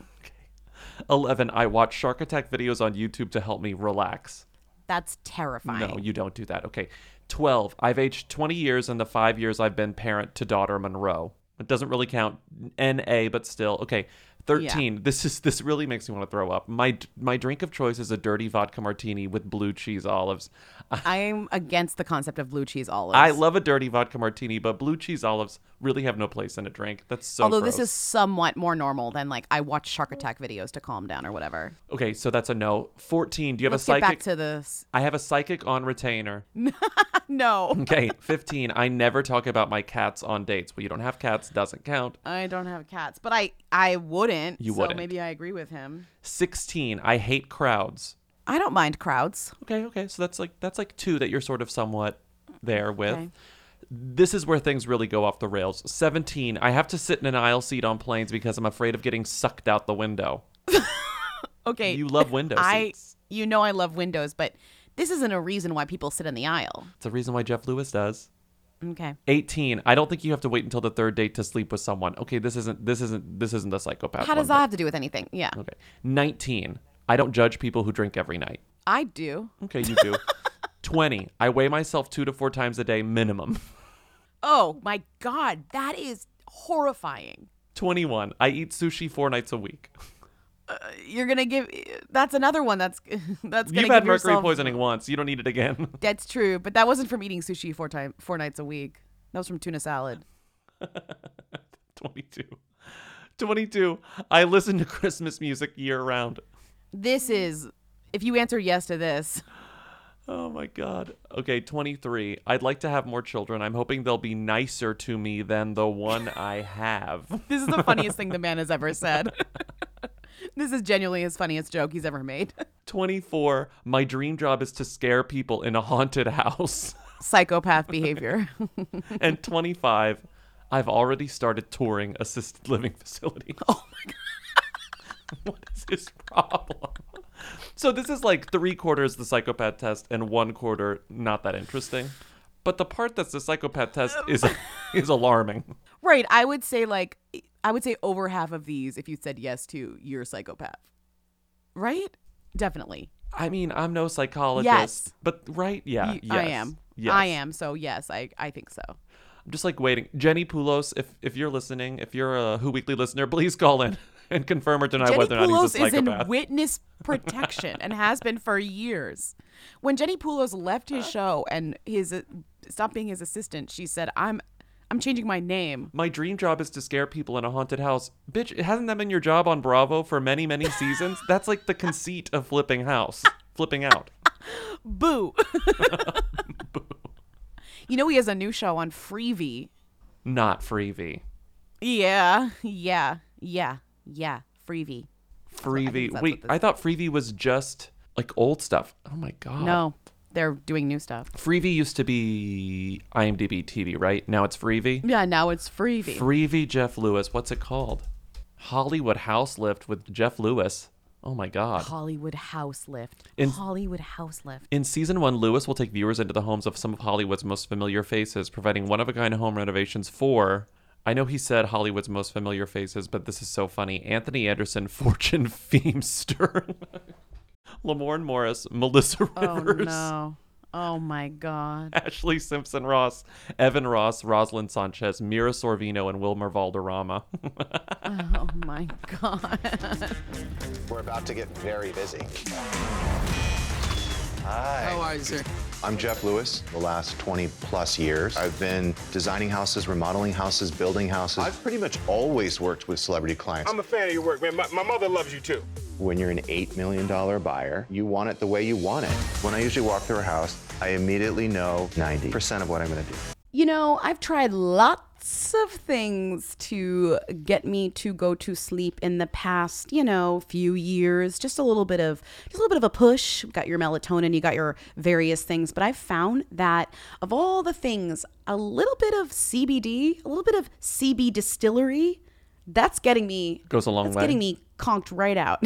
11, I watch Shark Attack videos on YouTube to help me relax. That's terrifying. No, you don't do that. Okay. 12, I've aged 20 years in the 5 years I've been parent to daughter Monroe. It doesn't really count NA, but still. Okay. 13, this really makes me want to throw up. My drink of choice is a dirty vodka martini with blue cheese olives. I'm against the concept of blue cheese olives. I love a dirty vodka martini, but blue cheese olives really have no place in a drink. That's so Although gross. this is somewhat more normal than like I watch Shark Attack videos to calm down or whatever. Okay, so that's a no. 14, do you have Let's a psychic? get back to this. I have a psychic on retainer. No. Okay, 15, I never talk about my cats on dates. Well, you don't have cats, doesn't count. I don't have cats, but I wouldn't. You so wouldn't. Maybe I agree with him. 16, I hate crowds. I don't mind crowds. Okay, so that's like 2 that you're sort of somewhat there with. Okay. This is where things really go off the rails. 17, I have to sit in an aisle seat on planes because I'm afraid of getting sucked out the window. Okay. You love window seats. You know I love windows, but this isn't a reason why people sit in the aisle. It's a reason why Jeff Lewis does. Okay. 18, I don't think you have to wait until the 3rd date to sleep with someone. Okay, this isn't the psychopath. How does one, that have to do with anything? Yeah. Okay. 19, I don't judge people who drink every night. I do. Okay, you do. 20, I weigh myself 2 to 4 times a day minimum. Oh my God, that is horrifying. 21. I eat sushi 4 nights a week. You're gonna give. That's another one. That's gonna. You've had give mercury yourself- poisoning once. You don't need it again. That's true, but that wasn't from eating sushi 4 nights a week. That was from tuna salad. 22. I listen to Christmas music year round. This is. If you answer yes to this. Oh my God. Okay, 23. I'd like to have more children. I'm hoping they'll be nicer to me than the one I have. This is the funniest thing the man has ever said. This is genuinely his funniest joke he's ever made. 24. My dream job is to scare people in a haunted house. Psychopath behavior. And 25. I've already started touring assisted living facilities. Oh my God. What is his problem? So this is like 3/4 the psychopath test and 1/4 not that interesting. But the part that's the psychopath test is alarming. Right. I would say over half of these, if you said yes to, you're a psychopath. Right? Definitely. I mean, I'm no psychologist. Yes. But right? Yeah. Yes. I am. Yes. I am. So yes, I think so. I'm just like waiting. Jenny Poulos, if you're listening, if you're a Who Weekly listener, please call in and confirm or deny whether or not he's a psychopath. Jenny Poulos is in witness protection and has been for years. When Jenny Poulos left his show and stopped being his assistant, she said, I'm changing my name. My dream job is to scare people in a haunted house. Bitch, hasn't that been your job on Bravo for many, many seasons? That's like the conceit of flipping out. Boo. Boo. You know he has a new show on Freevee. Not Freevee. Yeah. Freevee. Freevee. Wait, I thought Freevee was just like old stuff. Oh my God. No, they're doing new stuff. Freevee used to be IMDb TV, right? Now it's Freevee? Yeah, now it's Freevee. Freevee Jeff Lewis. What's it called? Hollywood House Lift with Jeff Lewis. Oh my God. Hollywood House Lift. Hollywood House Lift. In season 1, Lewis will take viewers into the homes of some of Hollywood's most familiar faces, providing one-of-a-kind home renovations for, I know he said Hollywood's most familiar faces, but this is so funny, Anthony Anderson, Fortune Feemster, Lamorne Morris, Melissa Rivers. Oh no. Oh my God. Ashley Simpson Ross, Evan Ross, Rosalind Sanchez, Mira Sorvino, and Wilmer Valderrama. Oh my God. We're about to get very busy. Hi. How are you, sir? I'm Jeff Lewis. The last 20 plus years, I've been designing houses, remodeling houses, building houses. I've pretty much always worked with celebrity clients. I'm a fan of your work, man. My mother loves you too. When you're an $8 million buyer, you want it the way you want it. When I usually walk through a house, I immediately know 90% of what I'm going to do. You know, I've tried lots of things to get me to go to sleep in the past, few years. Just a little bit of a push. You've got your melatonin, you got your various things, but I've found that of all the things, a little bit of CBD, a little bit of CB distillery, that's getting me Goes a long way. Getting me conked right out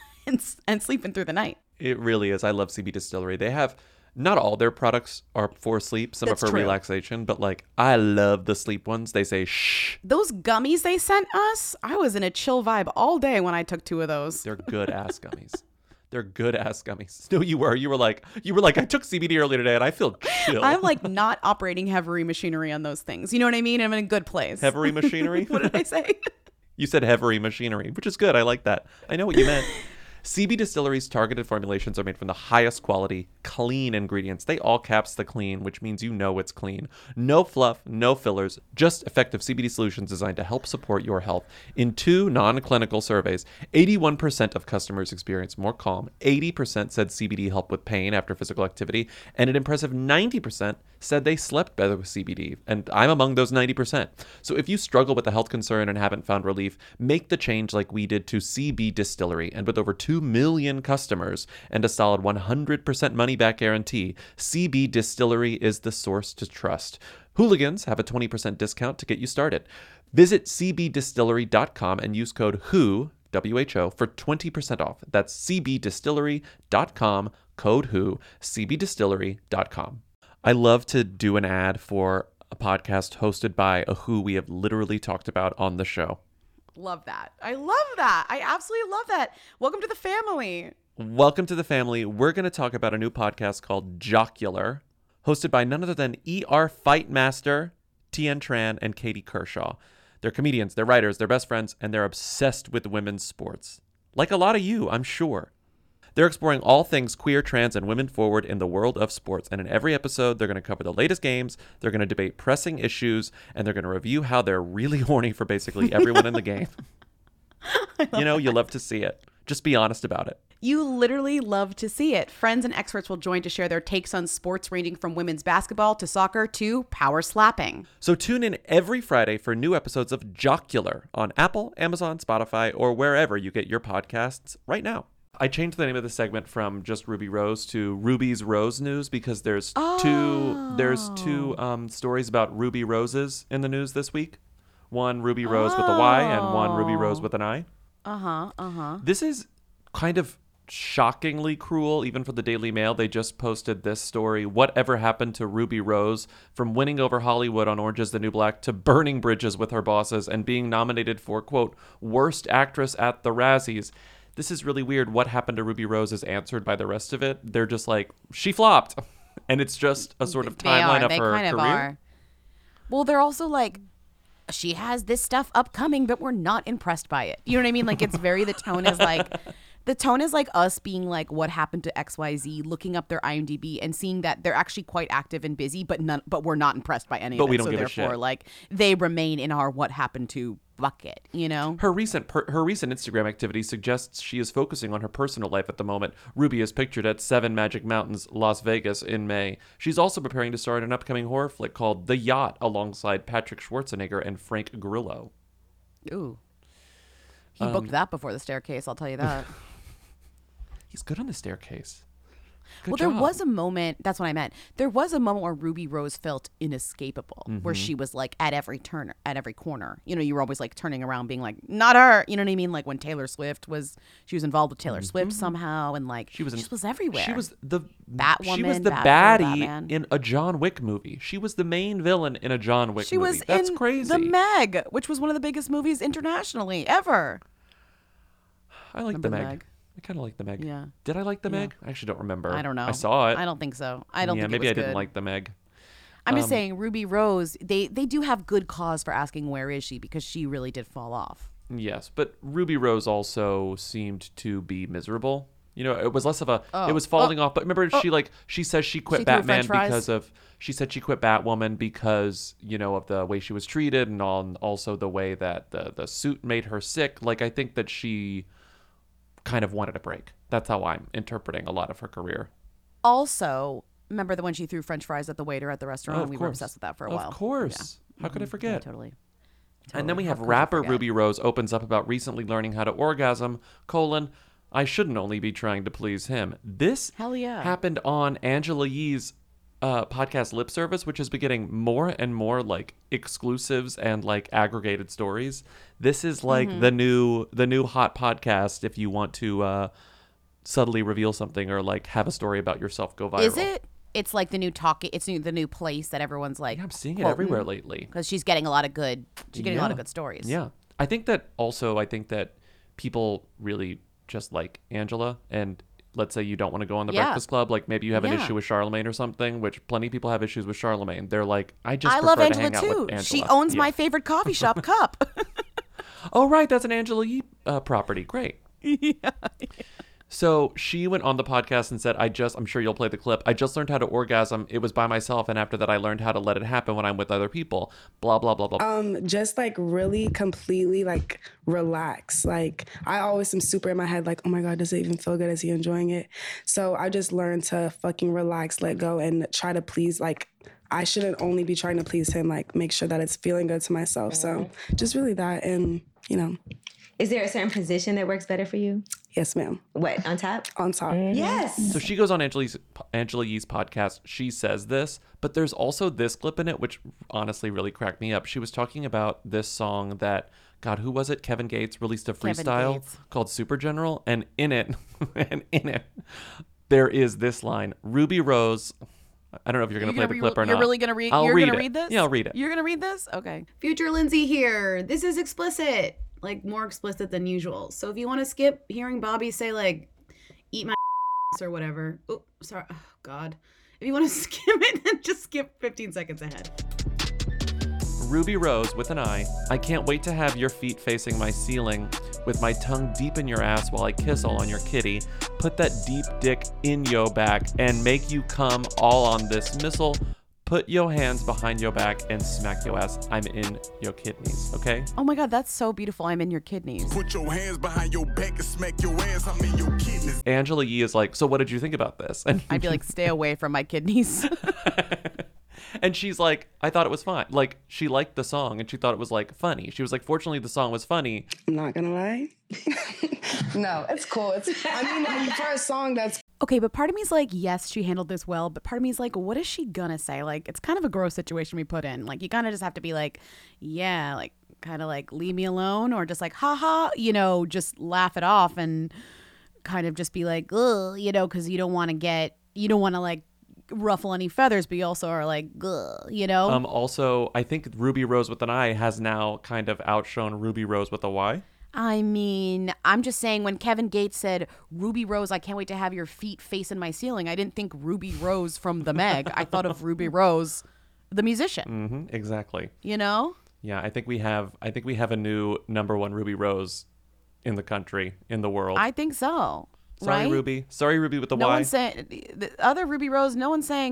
and sleeping through the night. It really is. I love CB Distillery. They have, not all their products are for sleep. Some That's are for true. relaxation, but like I love the sleep ones. They say shh. Those gummies they sent us, I was in a chill vibe all day when I took 2 of those. They're good ass gummies. They're good ass gummies. No, you were like, I took CBD earlier today and I feel chill. I'm like not operating heavy machinery on those things. You know what I mean? I'm in a good place. Heavy machinery? What did I say? You said heavy machinery, which is good. I like that. I know what you meant. CB Distillery's targeted formulations are made from the highest quality, clean ingredients. They all caps the clean, which means you know it's clean. No fluff, no fillers, just effective CBD solutions designed to help support your health. In 2 non-clinical surveys, 81% of customers experienced more calm, 80% said CBD helped with pain after physical activity, and an impressive 90% said they slept better with CBD, and I'm among those 90%. So if you struggle with a health concern and haven't found relief, make the change like we did to CB Distillery, and with over 2 million customers and a solid 100% money-back guarantee, CB Distillery is the source to trust. Hooligans have a 20% discount to get you started. Visit cbdistillery.com and use code WHO, W-H-O, for 20% off. That's cbdistillery.com, code WHO, cbdistillery.com. I love to do an ad for a podcast hosted by a who we have literally talked about on the show. Love that. I love that. I absolutely love that. Welcome to the family. Welcome to the family. We're going to talk about a new podcast called Jocular, hosted by none other than ER Fight Master, Tien Tran, and Katie Kershaw. They're comedians, they're writers, they're best friends, and they're obsessed with women's sports. Like a lot of you, I'm sure. They're exploring all things queer, trans, and women forward in the world of sports. And in every episode, they're going to cover the latest games, they're going to debate pressing issues, and they're going to review how they're really horny for basically everyone in the game. You know, you love to see it. Just be honest about it. You literally love to see it. Friends and experts will join to share their takes on sports ranging from women's basketball to soccer to power slapping. So tune in every Friday for new episodes of Jocular on Apple, Amazon, Spotify, or wherever you get your podcasts right now. I changed the name of the segment from just Ruby Rose to Ruby's Rose News because there's two stories about Ruby Roses in the news this week. One Ruby Rose with a Y and one Ruby Rose with an I. This is kind of shockingly cruel, even for the Daily Mail. They just posted this story. Whatever happened to Ruby Rose, from winning over Hollywood on Orange is the New Black to burning bridges with her bosses and being nominated for, quote, worst actress at the Razzies. This is really weird. What happened to Ruby Rose is answered by the rest of it. They're just like, she flopped. And it's just a sort of timeline of her kind career. Of are. Well, they're also like, she has this stuff upcoming, but we're not impressed by it. You know what I mean? Like, it's very, the tone is like us being like, what happened to XYZ, looking up their IMDb and seeing that they're actually quite active and busy, but we're not impressed by any of it. But we don't so give a therefore, shit. like, they remain in our what happened to bucket, you know? Her recent Instagram activity suggests she is focusing on her personal life at the moment. Ruby is pictured at Seven Magic Mountains, Las Vegas in May. She's also preparing to star in an upcoming horror flick called The Yacht alongside Patrick Schwarzenegger and Frank Grillo. Ooh. He booked that before The Staircase, I'll tell you that. He's good on The Staircase. Good Well, job. there was a moment, that's what I meant. There was a moment where Ruby Rose felt inescapable, where Mm-hmm. she was like at every corner. You know, you were always like turning around being like, not her. You know what I mean? Like when Taylor Swift she was involved with Taylor Swift somehow, and like she just was everywhere. She was the Batwoman. She was the Batgirl, baddie Batman. in a John Wick movie. She was the main villain in a John Wick She movie. was That's in crazy. The Meg, which was one of the biggest movies internationally ever. I like Remember the The Meg. Meg? I kind of like the Meg. Yeah. Did I like the Yeah. Meg? I actually don't remember. I don't know. I saw it. I don't think so. I don't think it maybe was I didn't good. like the Meg. I'm just saying, Ruby Rose, they do have good cause for asking where is she, because she really did fall off. Yes, but Ruby Rose also seemed to be miserable. You know, it was less of a it was falling off. But remember, she says she quit She threw Batman French fries? because of she said she quit Batwoman because, you know, of the way she was treated and also the way that the suit made her sick. Like, I think that she kind of wanted a break. That's how I'm interpreting a lot of her career. Also, remember the when she threw French fries at the waiter at the restaurant? Oh, of We course. were obsessed with that for a while. Of course. Yeah. How could I forget? Yeah, totally. And then we How have could you rapper forget? Ruby Rose opens up about recently learning how to orgasm, I shouldn't only be trying to please him. This Hell yeah. happened on Angela Yee's podcast Lip Service, which has been getting more and more like exclusives and like aggregated stories. This is like the new hot podcast if you want to subtly reveal something or like have a story about yourself go viral. Is it? It's like the new the new place that everyone's like. Yeah, I'm seeing it everywhere lately. Because she's getting a lot of good. She's getting a lot of good stories. Yeah, I think that people really just like Angela, and let's say you don't want to go on the Breakfast Club, like maybe you have an issue with Charlemagne or something, which plenty of people have issues with Charlemagne. They're like, I love prefer to Angela hang out too. with Angela. She owns Yeah. my favorite coffee shop, Cup. Oh, right, that's an Angela Yee property. Great. Yeah. So she went on the podcast and said, I'm sure you'll play the clip. I just learned how to orgasm. It was by myself. And after that, I learned how to let it happen when I'm with other people. Blah, blah, blah, blah. Just like really completely like relax. Like I always am super in my head, like, oh my God, does it even feel good? Is he enjoying it? So I just learned to fucking relax, let go, and try to please. Like I shouldn't only be trying to please him, like make sure that it's feeling good to myself. So just really that. And, you know. Is there a certain position that works better for you? Yes, ma'am. What, on top? On top. Yes. So she goes on Angela Yee's podcast. She says this, but there's also this clip in it, which honestly really cracked me up. She was talking about this song that, God, who was it? Kevin Gates released a freestyle called Super General. And in it, there is this line, Ruby Rose. I don't know if you're going to play the clip or not. You're really going to read I'll You're read going to it. read this? Yeah, I'll read it. You're going to read this? Okay. Future Lindsay here. This is explicit. Like more explicit than usual. So if you want to skip hearing Bobby say like, eat my ass or whatever. Oh, sorry. Oh, God. If you want to skip it, then just skip 15 seconds ahead. Ruby Rose with an I. I can't wait to have your feet facing my ceiling with my tongue deep in your ass while I kiss all on your kitty. Put that deep dick in yo back and make you come all on this missile. Put your hands behind your back and smack your ass. I'm in your kidneys, okay? Oh my God, that's so beautiful. I'm in your kidneys. Put your hands behind your back and smack your ass. I'm in your kidneys. Angela Yee is like, so what did you think about this? And I'd be like, stay away from my kidneys. And she's like, I thought it was fine. Like, she liked the song and she thought it was like funny. She was like, fortunately, the song was funny. I'm not gonna lie. No, it's cool. I mean, like, for a song that's Okay, but part of me is like, yes, she handled this well. But part of me is like, what is she gonna say? Like, it's kind of a gross situation we put in. Like, you kind of just have to be like, yeah, like, kind of like, leave me alone, or just like, haha, just laugh it off and kind of just be like, ugh, because you don't want to like ruffle any feathers, but you also are like, ugh, Also, I think Ruby Rose with an I has now kind of outshone Ruby Rose with a Y. I mean, I'm just saying, when Kevin Gates said, Ruby Rose, I can't wait to have your feet facing my ceiling, I didn't think Ruby Rose from the Meg. I thought of Ruby Rose, the musician. Mm-hmm, exactly. Yeah, I think we have a new #1 Ruby Rose in the country, in the world. I think so. Sorry, right? Ruby. Sorry, Ruby with the no Y. One's saying, the other Ruby Rose, no one's saying,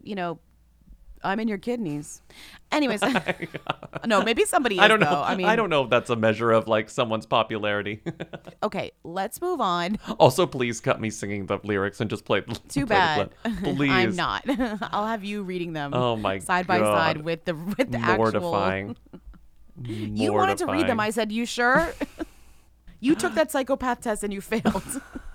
I'm in your kidneys. Anyways, no, maybe somebody is, I don't know. though. I mean, I don't know if that's a measure of like someone's popularity. Okay, let's move on. Also, please cut me singing the lyrics and just play. Too play bad. The clip. Please. I'm not. I'll have you reading them. Oh my side by God. side with the Mortifying. actual. You wanted to read them. I said, you sure? You took that psychopath test and you failed.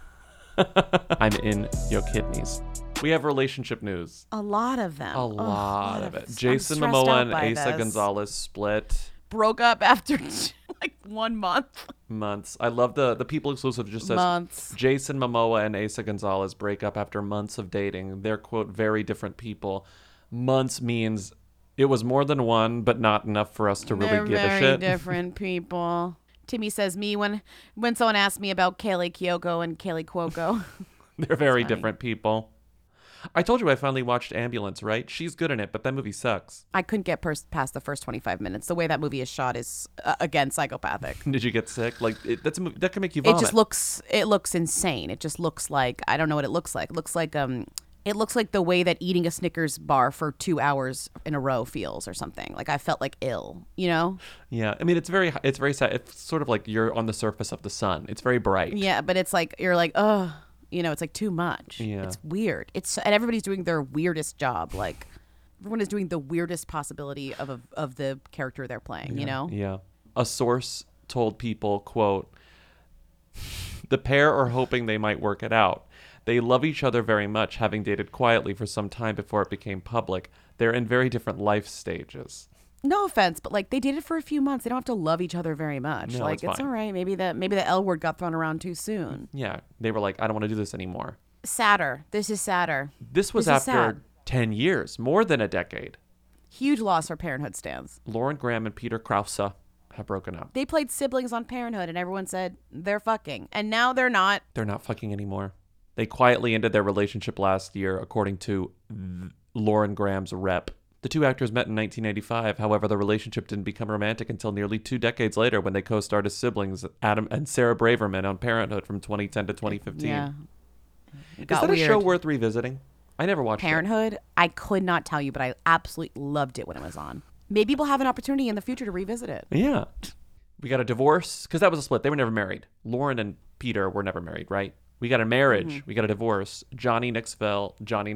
I'm in your kidneys. We have relationship news. A lot of them. A lot of it. Jason stressed Momoa out and by Asa this. Gonzalez split. Broke up after like 1 month. Months. I love the People exclusive just says Months. Jason Momoa and Asa Gonzalez break up after months of dating. They're, quote, very different people. Months means it was more than one, but not enough for us to really give a shit. Very different people. Timmy says me when someone asks me about Kaylee Kyoko and Kaylee Cuoco. They're very different people. I told you I finally watched Ambulance, right? She's good in it, but that movie sucks. I couldn't get past the first 25 minutes. The way that movie is shot is, again, psychopathic. Did you get sick? Like, that's a movie that can make you vomit. It looks insane. It just looks like, I don't know what it looks like. It looks like the way that eating a Snickers bar for 2 hours in a row feels or something. Like, I felt like ill, Yeah. I mean, it's very sad. It's sort of like you're on the surface of the sun. It's very bright. Yeah, but it's like, you're like, ugh. It's like too much. Yeah. It's weird. And everybody's doing their weirdest job. Like, everyone is doing the weirdest possibility of the character they're playing, Yeah. A source told People, quote, the pair are hoping they might work it out. They love each other very much, having dated quietly for some time before it became public. They're in very different life stages. No offense, but like, they dated for a few months. They don't have to love each other very much. No, like, it's fine. all right. Maybe the L word got thrown around too soon. Yeah. They were like, I don't want to do this anymore. Sadder. This is sadder. This was This is after sad. 10 years, more than a decade. Huge loss for Parenthood stans. Lauren Graham and Peter Krause have broken up. They played siblings on Parenthood, and everyone said they're fucking. And now they're not. They're not fucking anymore. They quietly ended their relationship last year, according to Lauren Graham's rep. The two actors met in 1985. However, the relationship didn't become romantic until nearly 2 decades later when they co-starred as siblings, Adam and Sarah Braverman, on Parenthood from 2010 to 2015. Yeah. Is that a show worth revisiting? I never watched Parenthood. I could not tell you, but I absolutely loved it when it was on. Maybe we'll have an opportunity in the future to revisit it. Yeah. We got a divorce, because that was a split. They were never married. Lauren and Peter were never married, right? We got a marriage. Mm-hmm. We got a divorce. Johnny Knoxville,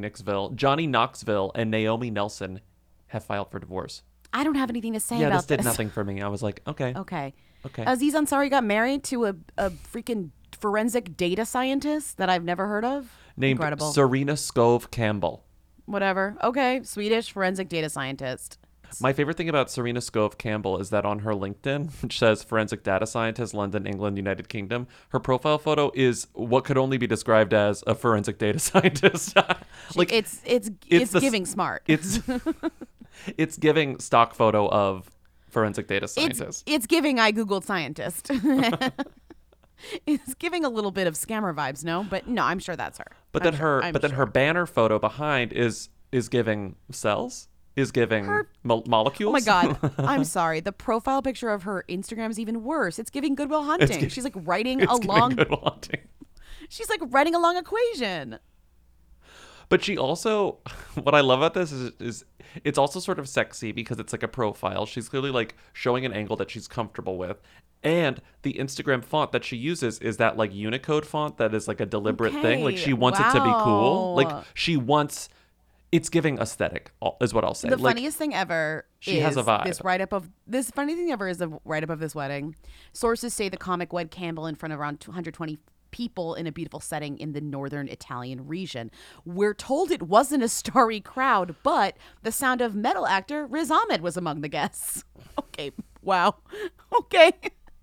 and Naomi Nelson have filed for divorce. I don't have anything to say Yeah, about this did nothing for me. I was like, okay. Okay. Okay. Aziz Ansari got married to a freaking forensic data scientist that I've never heard of. Named Incredible. Serena Skov Campbell. Whatever. Okay. Swedish forensic data scientist. My favorite thing about Serena Skov Campbell is that on her LinkedIn, which says forensic data scientist, London, England, United Kingdom, her profile photo is what could only be described as a forensic data scientist. Like it's giving smart. It's giving stock photo of forensic data scientist. It's giving I Googled scientist. It's giving a little bit of scammer vibes, no? But no, I'm sure that's her. But then her banner photo behind is giving cells. is giving molecules. Oh my God. I'm sorry. The profile picture of her Instagram is even worse. It's giving Goodwill Hunting. She's like writing along. Goodwill Hunting. She's like writing a long equation. But she also, what I love about this is it's also sort of sexy because it's like a profile. She's clearly like showing an angle that she's comfortable with. And the Instagram font that she uses is that like Unicode font that is like a deliberate thing. Like she wants it to be cool. Like she wants, it's giving aesthetic is what I'll say. The like, funniest thing ever she is has a vibe. This funny thing ever is the write-up of this wedding. Sources say the comic wed Campbell in front of around 220 people in a beautiful setting in the northern Italian region. We're told it wasn't a starry crowd, but the Sound of Metal actor Riz Ahmed was among the guests. Okay, wow. Okay.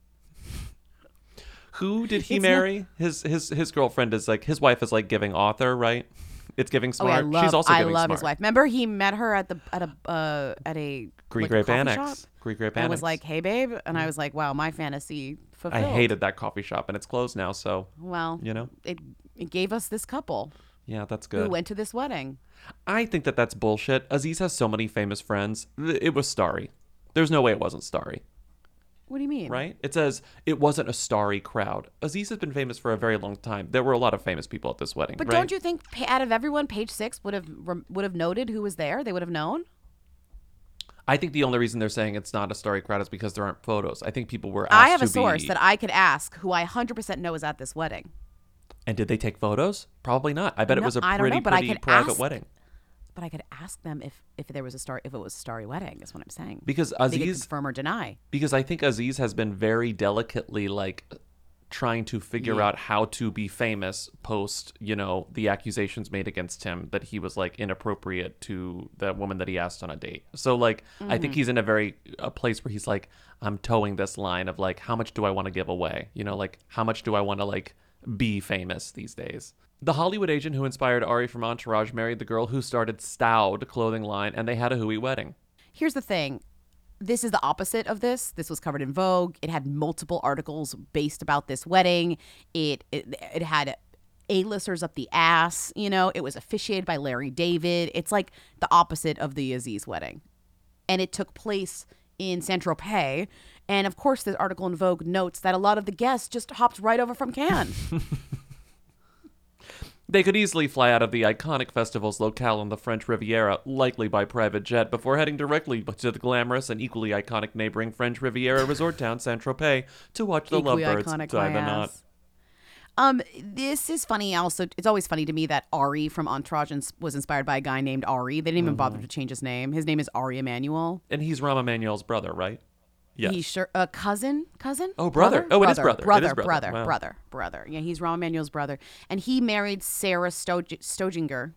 Who did he marry? His girlfriend is like, his wife is like giving author, right? It's giving smart. She's also giving smart. His wife. Remember he met her at a Greek Grape Annex. Shop? Greek Grape And Annex. was like, "Hey babe," and I was like, "Wow, my fantasy fulfilled." I hated that coffee shop and it's closed now, so well, you know. It gave us this couple. Yeah, that's good. Who went to this wedding. I think that's bullshit. Aziz has so many famous friends. It was starry. There's no way it wasn't starry. What do you mean? Right? It says it wasn't a starry crowd. Aziz has been famous for a very long time. There were a lot of famous people at this wedding. But right? don't you think out of everyone, Page Six would have noted who was there? They would have known. I think the only reason they're saying it's not a starry crowd is because there aren't photos. I think people were asked I have a source that I could ask who I 100% know is at this wedding. And did they take photos? Probably not. I bet it was a pretty private wedding. But I could ask them if it was a starry wedding, is what I'm saying. Because They could Aziz confirm or deny. Because I think Aziz has been very delicately like trying to figure out how to be famous post, you know, the accusations made against him that he was like inappropriate to the woman that he asked on a date. So like I think he's in a place where he's like, I'm towing this line of like, how much do I want to give away? You know, like how much do I want to like be famous these days? The Hollywood agent who inspired Ari from Entourage married the girl who started Staud clothing line, and they had a hooey wedding. Here's the thing. This is the opposite of this. This was covered in Vogue. It had multiple articles based about this wedding. It had A-listers up the ass. You know, it was officiated by Larry David. It's like the opposite of the Aziz wedding. And it took place in Saint-Tropez. And of course, this article in Vogue notes that a lot of the guests just hopped right over from Cannes. They could easily fly out of the iconic festival's locale on the French Riviera, likely by private jet, before heading directly to the glamorous and equally iconic neighboring French Riviera resort town, Saint-Tropez, to watch the lovebirds tie the knot. This is funny also. It's always funny to me that Ari from Entourage was inspired by a guy named Ari. They didn't even bother to change his name. His name is Ari Emanuel. And he's Rahm Emanuel's brother, right? Yes. He's sure cousin. Oh, brother. Oh, it is brother. Brother. Yeah, he's Rahm Emanuel's brother, and he married Sarah Stoginger.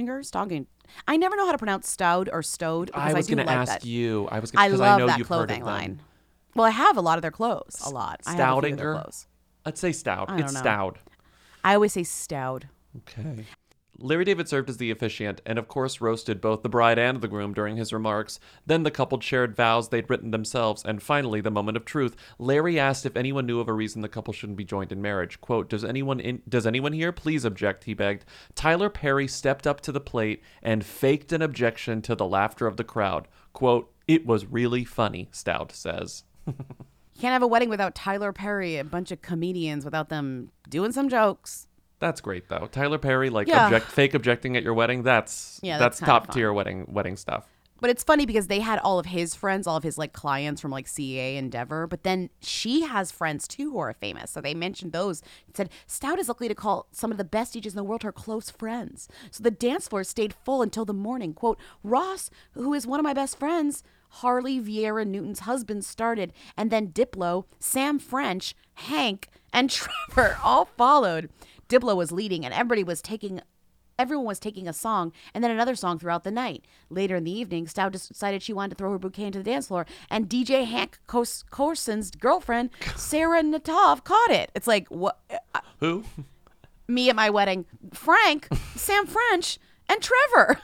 I never know how to pronounce Staud or Stode. I was going to ask you. I love I know that clothing line. Well, I have a lot of their clothes. A lot. Stoudinger. I'd say Staud. It's Staud. I always say Staud. Okay. Larry David served as the officiant and, of course, roasted both the bride and the groom during his remarks. Then the couple shared vows they'd written themselves, and finally, the moment of truth. Larry asked if anyone knew of a reason the couple shouldn't be joined in marriage. Quote, does anyone here please object, he begged. Tyler Perry stepped up to the plate and faked an objection to the laughter of the crowd. Quote, it was really funny, Stout says. You can't have a wedding without Tyler Perry, a bunch of comedians, without them doing some jokes. That's great though. Tyler Perry, like fake objecting at your wedding. That's top tier wedding stuff. But it's funny because they had all of his friends, all of his like clients from like CEA Endeavor. But then she has friends too who are famous. So they mentioned those. It said Stout is likely to call some of the best DJs in the world her close friends. So the dance floor stayed full until the morning. Quote, Ross, who is one of my best friends, Harley Vieira Newton's husband, started, and then Diplo, Sam French, Hank, and Trevor all followed. Diplo was leading, and everyone was taking a song and then another song throughout the night. Later in the evening, Stout decided she wanted to throw her bouquet into the dance floor, and DJ Hank Corson's girlfriend, Sarah Natov, caught it. It's like, what? Who? Me at my wedding. Frank, Sam French, and Trevor.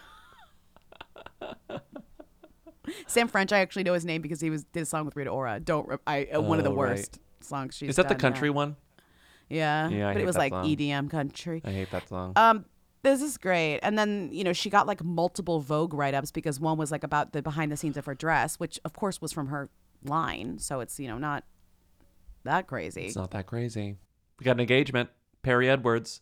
Sam French, I actually know his name because he did a song with Rita Ora. One of the worst songs she's done. Is that the country one? Yeah, but it was like song. EDM country. I hate that song. This is great. And then, she got like multiple Vogue write-ups because one was like about the behind the scenes of her dress, which of course was from her line. So it's, not that crazy. It's not that crazy. We got an engagement. Perry Edwards.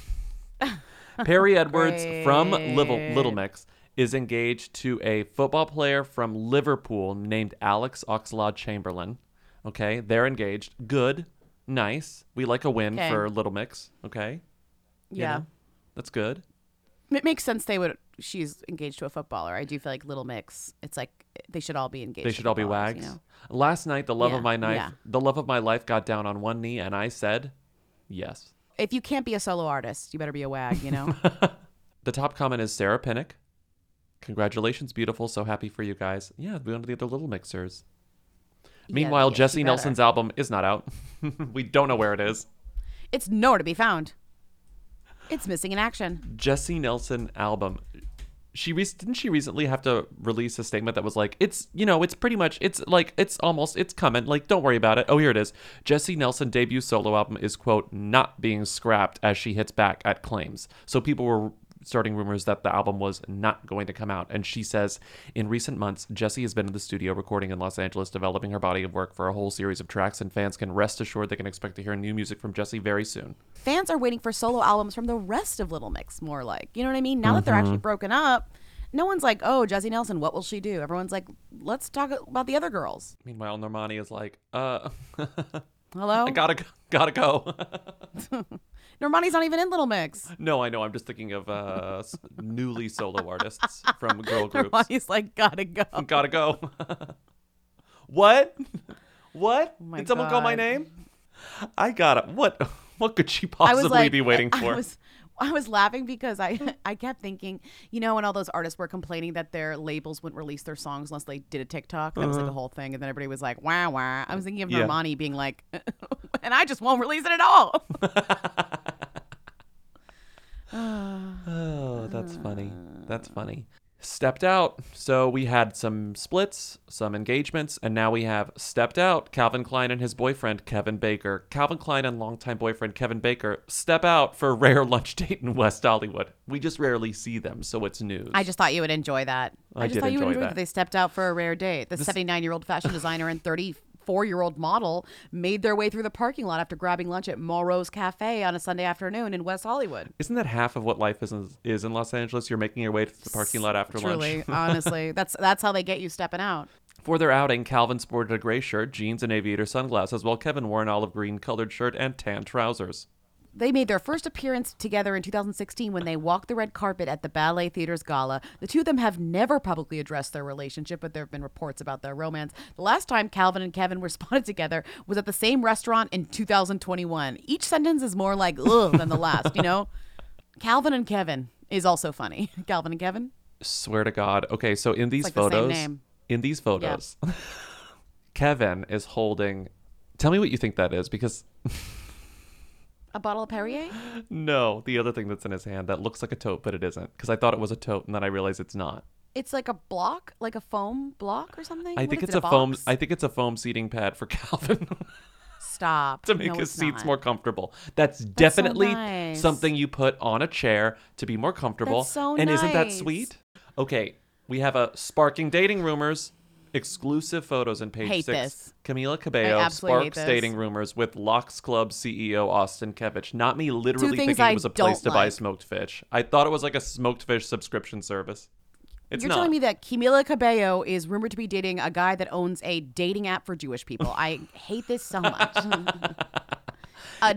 Perry Edwards from Little Mix is engaged to a football player from Liverpool named Alex Oxlade-Chamberlain. Okay, they're engaged. Good. Nice. We like a win for Little Mix. Okay. Yeah. That's good. It makes sense she's engaged to a footballer. I do feel like Little Mix, it's like they should all be engaged. They should all be wags. Last night, the love of my life got down on one knee and I said, yes. If you can't be a solo artist, you better be a wag, The top comment is Sarah Pinnock. Congratulations, beautiful. So happy for you guys. Yeah, we want to be the Little Mixers. Meanwhile, Jessie Nelson's album is not out. We don't know where it is. It's nowhere to be found. It's missing in action. Jessie Nelson album. Didn't she recently have to release a statement that was like, it's pretty much, it's coming. Like, don't worry about it. Oh, here it is. Jessie Nelson debut solo album is, quote, not being scrapped as she hits back at claims. So people were starting rumors that the album was not going to come out. And she says, in recent months, Jessie has been in the studio recording in Los Angeles, developing her body of work for a whole series of tracks, and fans can rest assured they can expect to hear new music from Jessie very soon. Fans are waiting for solo albums from the rest of Little Mix, more like. You know what I mean? Now that they're actually broken up, no one's like, oh, Jessie Nelson, what will she do? Everyone's like, let's talk about the other girls. Meanwhile, Normani is like, hello? I gotta go. Normani's not even in Little Mix. No, I know. I'm just thinking of newly solo artists from girl groups. Normani's like, gotta go. Gotta go. What? What? Oh Did someone call my name? I gotta. What could she possibly be waiting for? I was laughing because I kept thinking, when all those artists were complaining that their labels wouldn't release their songs unless they did a TikTok. That was like a whole thing. And then everybody was like, wah, wah. I was thinking of Normani being like, and I just won't release it at all. Oh, that's funny. That's funny. Stepped out. So we had some splits, some engagements, and now we have stepped out. Calvin Klein and his boyfriend, Kevin Baker. Calvin Klein and longtime boyfriend, Kevin Baker, step out for a rare lunch date in West Hollywood. We just rarely see them, so it's news. I just thought you would enjoy that. I just thought you would enjoy that. They stepped out for a rare date. The 79-year-old fashion designer and 34-year-old model made their way through the parking lot after grabbing lunch at Melrose Cafe on a Sunday afternoon in West Hollywood. Isn't that half of what life is in Los Angeles? You're making your way to the parking lot after lunch. Truly, honestly. That's how they get you stepping out. For their outing, Calvin sported a gray shirt, jeans, and aviator sunglasses, while Kevin wore an olive green colored shirt and tan trousers. They made their first appearance together in 2016 when they walked the red carpet at the Ballet Theater's gala. The two of them have never publicly addressed their relationship, but there have been reports about their romance. The last time Calvin and Kevin were spotted together was at the same restaurant in 2021. Each sentence is more like ugh than the last, Calvin and Kevin is also funny. Calvin and Kevin? Swear to God. Okay, so in these photos, Kevin is holding. Tell me what you think that is, because. A bottle of Perrier? No, the other thing that's in his hand that looks like a tote, but it isn't. Because I thought it was a tote, and then I realized it's not. It's like a block, like a foam block or something. I think it's a foam. I think it's a foam seating pad for Calvin. Stop. To make his seats more comfortable. That's definitely something you put on a chair to be more comfortable. That's so and nice. Isn't that sweet? Okay, we have a sparking dating rumors. Exclusive photos in page 6. This. Camila Cabello sparks dating rumors with Locks Club CEO Austin Kevich. Not me literally thinking it was a place to buy smoked fish. I thought it was like a smoked fish subscription service. You're telling me that Camila Cabello is rumored to be dating a guy that owns a dating app for Jewish people. I hate this so much. An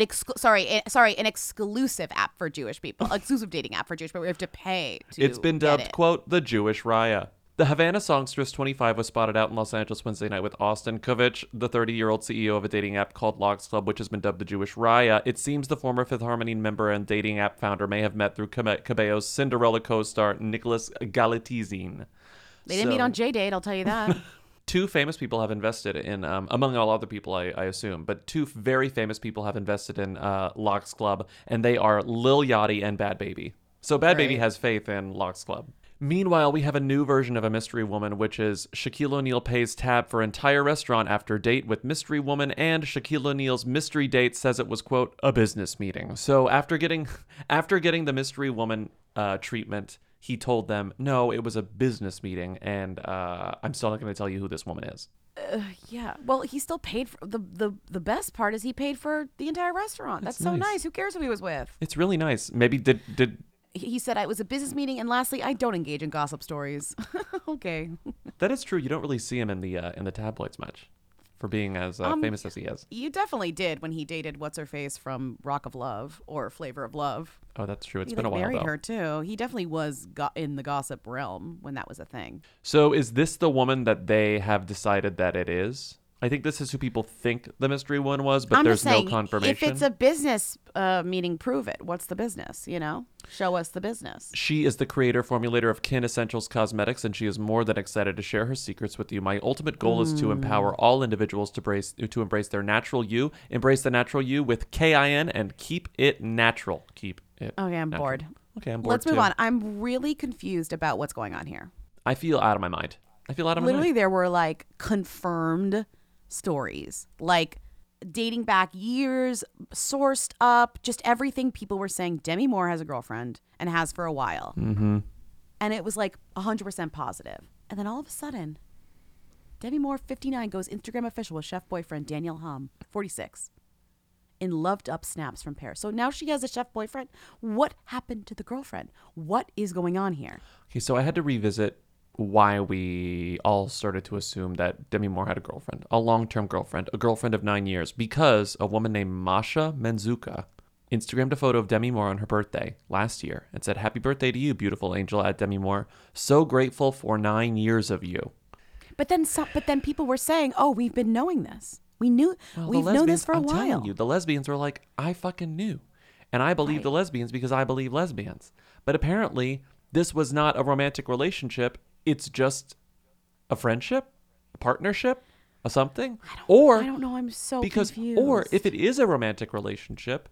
exclusive app for Jewish people. Exclusive dating app for Jewish people. We have to pay to It's been dubbed, quote, the Jewish Raya. The Havana songstress 25 was spotted out in Los Angeles Wednesday night with Austin Kevich, the 30-year-old CEO of a dating app called Locks Club, which has been dubbed the Jewish Raya. It seems the former Fifth Harmony member and dating app founder may have met through Cabello's Cinderella co-star Nicholas Galitzine. They didn't meet on J-Date, I'll tell you that. Two famous people have invested in, among all other people, I assume, but two very famous people have invested in Locks Club, and they are Lil Yachty and Bad Baby. So Bad Baby has faith in Locks Club. Meanwhile, we have a new version of a mystery woman, which is Shaquille O'Neal pays tab for entire restaurant after date with mystery woman, and Shaquille O'Neal's mystery date says it was, quote, a business meeting. So after getting the mystery woman treatment, he told them, no, it was a business meeting, and I'm still not going to tell you who this woman is. Yeah. Well, he still paid for the best part is he paid for the entire restaurant. That's so nice. Who cares who he was with? It's really nice. Maybe did He said it was a business meeting, and lastly, I don't engage in gossip stories. Okay. that is true. You don't really see him in the tabloids much for being as famous as he is. You definitely did when he dated what's her face from Rock of Love or Flavor of Love. Oh, that's true. It's He been a while married though. her too. He definitely was in the gossip realm when that was a thing. So is this the woman that they have decided that it is? I think this is who people think the mystery one was, but I'm there's just saying, no confirmation. if it's a business meeting, prove it. What's the business? Show us the business. She is the creator, formulator of Kin Essentials Cosmetics, and she is more than excited to share her secrets with you. My ultimate goal is to empower all individuals to embrace their natural you. Embrace the natural you with KIN and keep it natural. Keep it Okay, I'm natural. bored. Okay, I'm bored Let's move too. on. I'm really confused about what's going on here. I feel out of my mind. Literally, there were like confirmed stories, like dating back years, sourced up, just everything people were saying. Demi Moore has a girlfriend and has for a while. Mm-hmm. And it was like 100% positive. And then all of a sudden, Demi Moore, 59, goes Instagram official with chef boyfriend Daniel Hum, 46, in loved up snaps from Paris. So now she has a chef boyfriend. What happened to the girlfriend? What is going on here? Okay, so I had to revisit why we all started to assume that Demi Moore had a girlfriend, a long-term girlfriend, a girlfriend of 9 years, because a woman named Masha Menzuka Instagrammed a photo of Demi Moore on her birthday last year and said, "Happy birthday to you, beautiful angel," at Demi Moore. So grateful for 9 years of you. But then people were saying, "Oh, we've been knowing this. We've known this for a while." I'm telling you, the lesbians were like, I fucking knew. And I believe the lesbians because I believe lesbians. But apparently, this was not a romantic relationship. It's just a friendship, a partnership, a something. I don't know. I'm so confused. Or if it is a romantic relationship,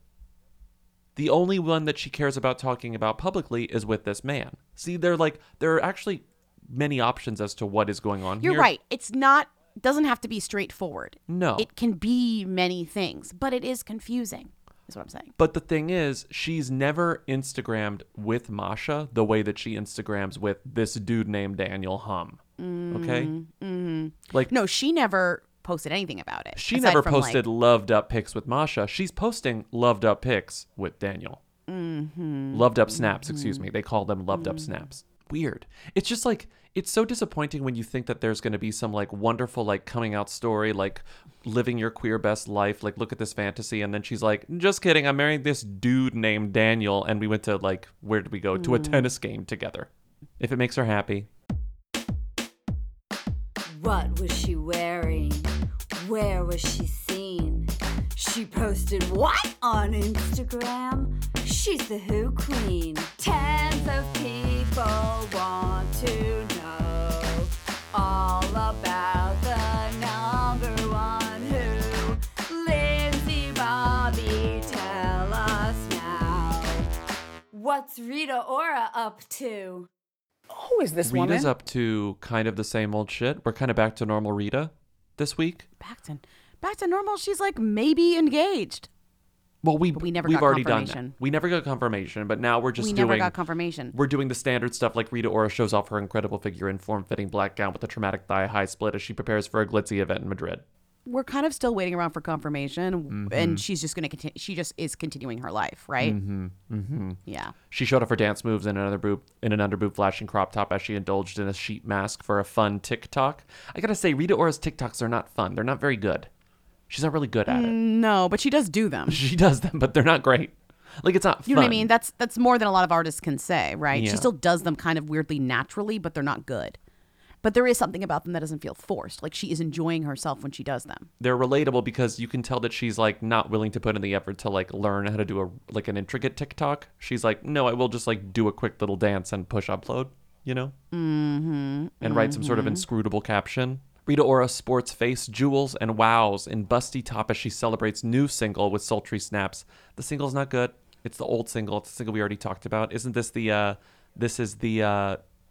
the only one that she cares about talking about publicly is with this man. See, there are actually many options as to what is going on here. You're right. Doesn't have to be straightforward. No. It can be many things, but it is confusing, is what I'm saying. But the thing is, she's never Instagrammed with Masha the way that she Instagrams with this dude named Daniel Hum. Okay? Mm-hmm. Like, no, she never posted anything about it. She aside never from, posted loved up pics with Masha. She's posting loved up pics with Daniel. Mm-hmm. Loved up snaps, excuse me. They call them loved up snaps. Weird. It's just like, it's so disappointing when you think that there's going to be some like wonderful like coming out story, like living your queer best life, like look at this fantasy, and then she's like, just kidding, I'm marrying this dude named Daniel, and we went to like, where did we go? To a tennis game together. If it makes her happy. What was she wearing? Where was she seen? She posted what on Instagram? She's the Who Queen. Tens of people want to know all about the number one Who. Lindsay Bobby, tell us now. What's Rita Ora up to? Who is this woman? Rita's up to kind of the same old shit. We're kind of back to normal Rita this week. Back to normal. She's like maybe engaged. Well, we've already done that. We never got confirmation, but now we're just never got confirmation. We're doing the standard stuff like Rita Ora shows off her incredible figure in form-fitting black gown with a traumatic thigh-high split as she prepares for a glitzy event in Madrid. We're kind of still waiting around for confirmation, and she's just going to continue. She just is continuing her life, right? Mm-hmm. Mm-hmm. Yeah. She showed off her dance moves in an underboob flashing crop top as she indulged in a sheet mask for a fun TikTok. I gotta say, Rita Ora's TikToks are not fun. They're not very good. She's not really good at it. No, but she does do them. She does them, but they're not great. Like, it's not fun. You know what I mean? That's more than a lot of artists can say, right? Yeah. She still does them kind of weirdly naturally, but they're not good. But there is something about them that doesn't feel forced. Like, she is enjoying herself when she does them. They're relatable because you can tell that she's like not willing to put in the effort to like learn how to do an intricate TikTok. She's like, no, I will just like do a quick little dance and push upload, you know? Mm-hmm. And write some sort of inscrutable caption. Rita Ora sports face jewels and wows in busty top as she celebrates new single with sultry snaps. The single's not good. It's the old single. It's the single we already talked about. Isn't this the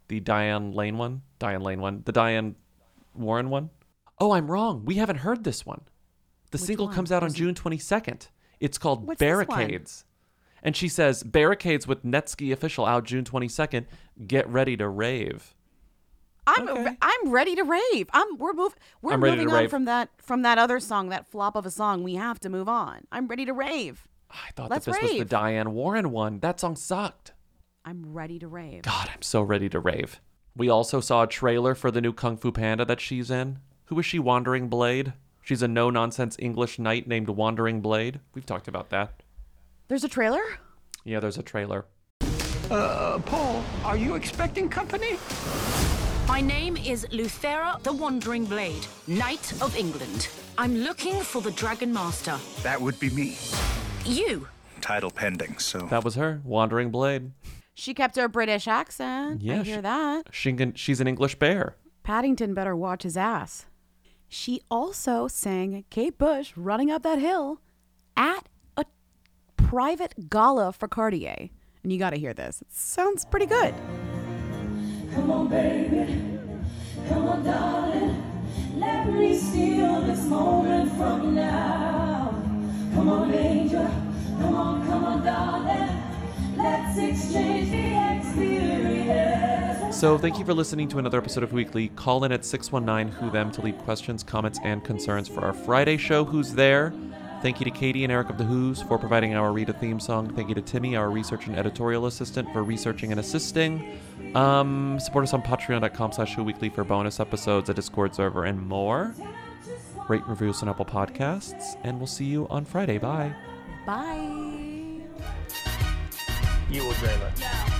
The Diane Lane one? The Diane Warren one? Oh, I'm wrong. We haven't heard this one. The single comes out on June 22nd. It's called What's this Barricades. And she says, Barricades with Netsky official out June 22nd. Get ready to rave. I'm ready to rave. We're I'm ready to moving on rave. from that other song, that flop of a song. We have to move on. I'm ready to rave. I thought Let's that this was the rave. Diane Warren one. That song sucked. I'm ready to rave. God, I'm so ready to rave. We also saw a trailer for the new Kung Fu Panda that she's in. Who is she, Wandering Blade? She's a no-nonsense English knight named Wandering Blade. We've talked about that. There's a trailer? Yeah, there's a trailer. Paul, are you expecting company? My name is Luthera the Wandering Blade, Knight of England. I'm looking for the Dragon Master. That would be me. You. Title pending, so. That was her, Wandering Blade. She kept her British accent. Yeah, I hear that. She's an English bear. Paddington better watch his ass. She also sang Kate Bush Running Up That Hill at a private gala for Cartier. And you got to hear this. It sounds pretty good. Come on, baby. Come on, darling. Let me steal this moment from you now. Come on, angel. Come on, darling. Let's exchange the experience. So thank you for listening to another episode of Weekly. Call in at 619-WHO-THEM to leave questions, comments, and concerns for our Friday show, Who's There? Thank you to Katie and Eric of the Who's for providing our Rita theme song. Thank you to Timmy, our research and editorial assistant, for researching and assisting. Support us on patreon.com/WhoWeekly for bonus episodes, a Discord server, and more. Rate and review us on Apple Podcasts, and we'll see you on Friday. Bye. Bye. You will dream it.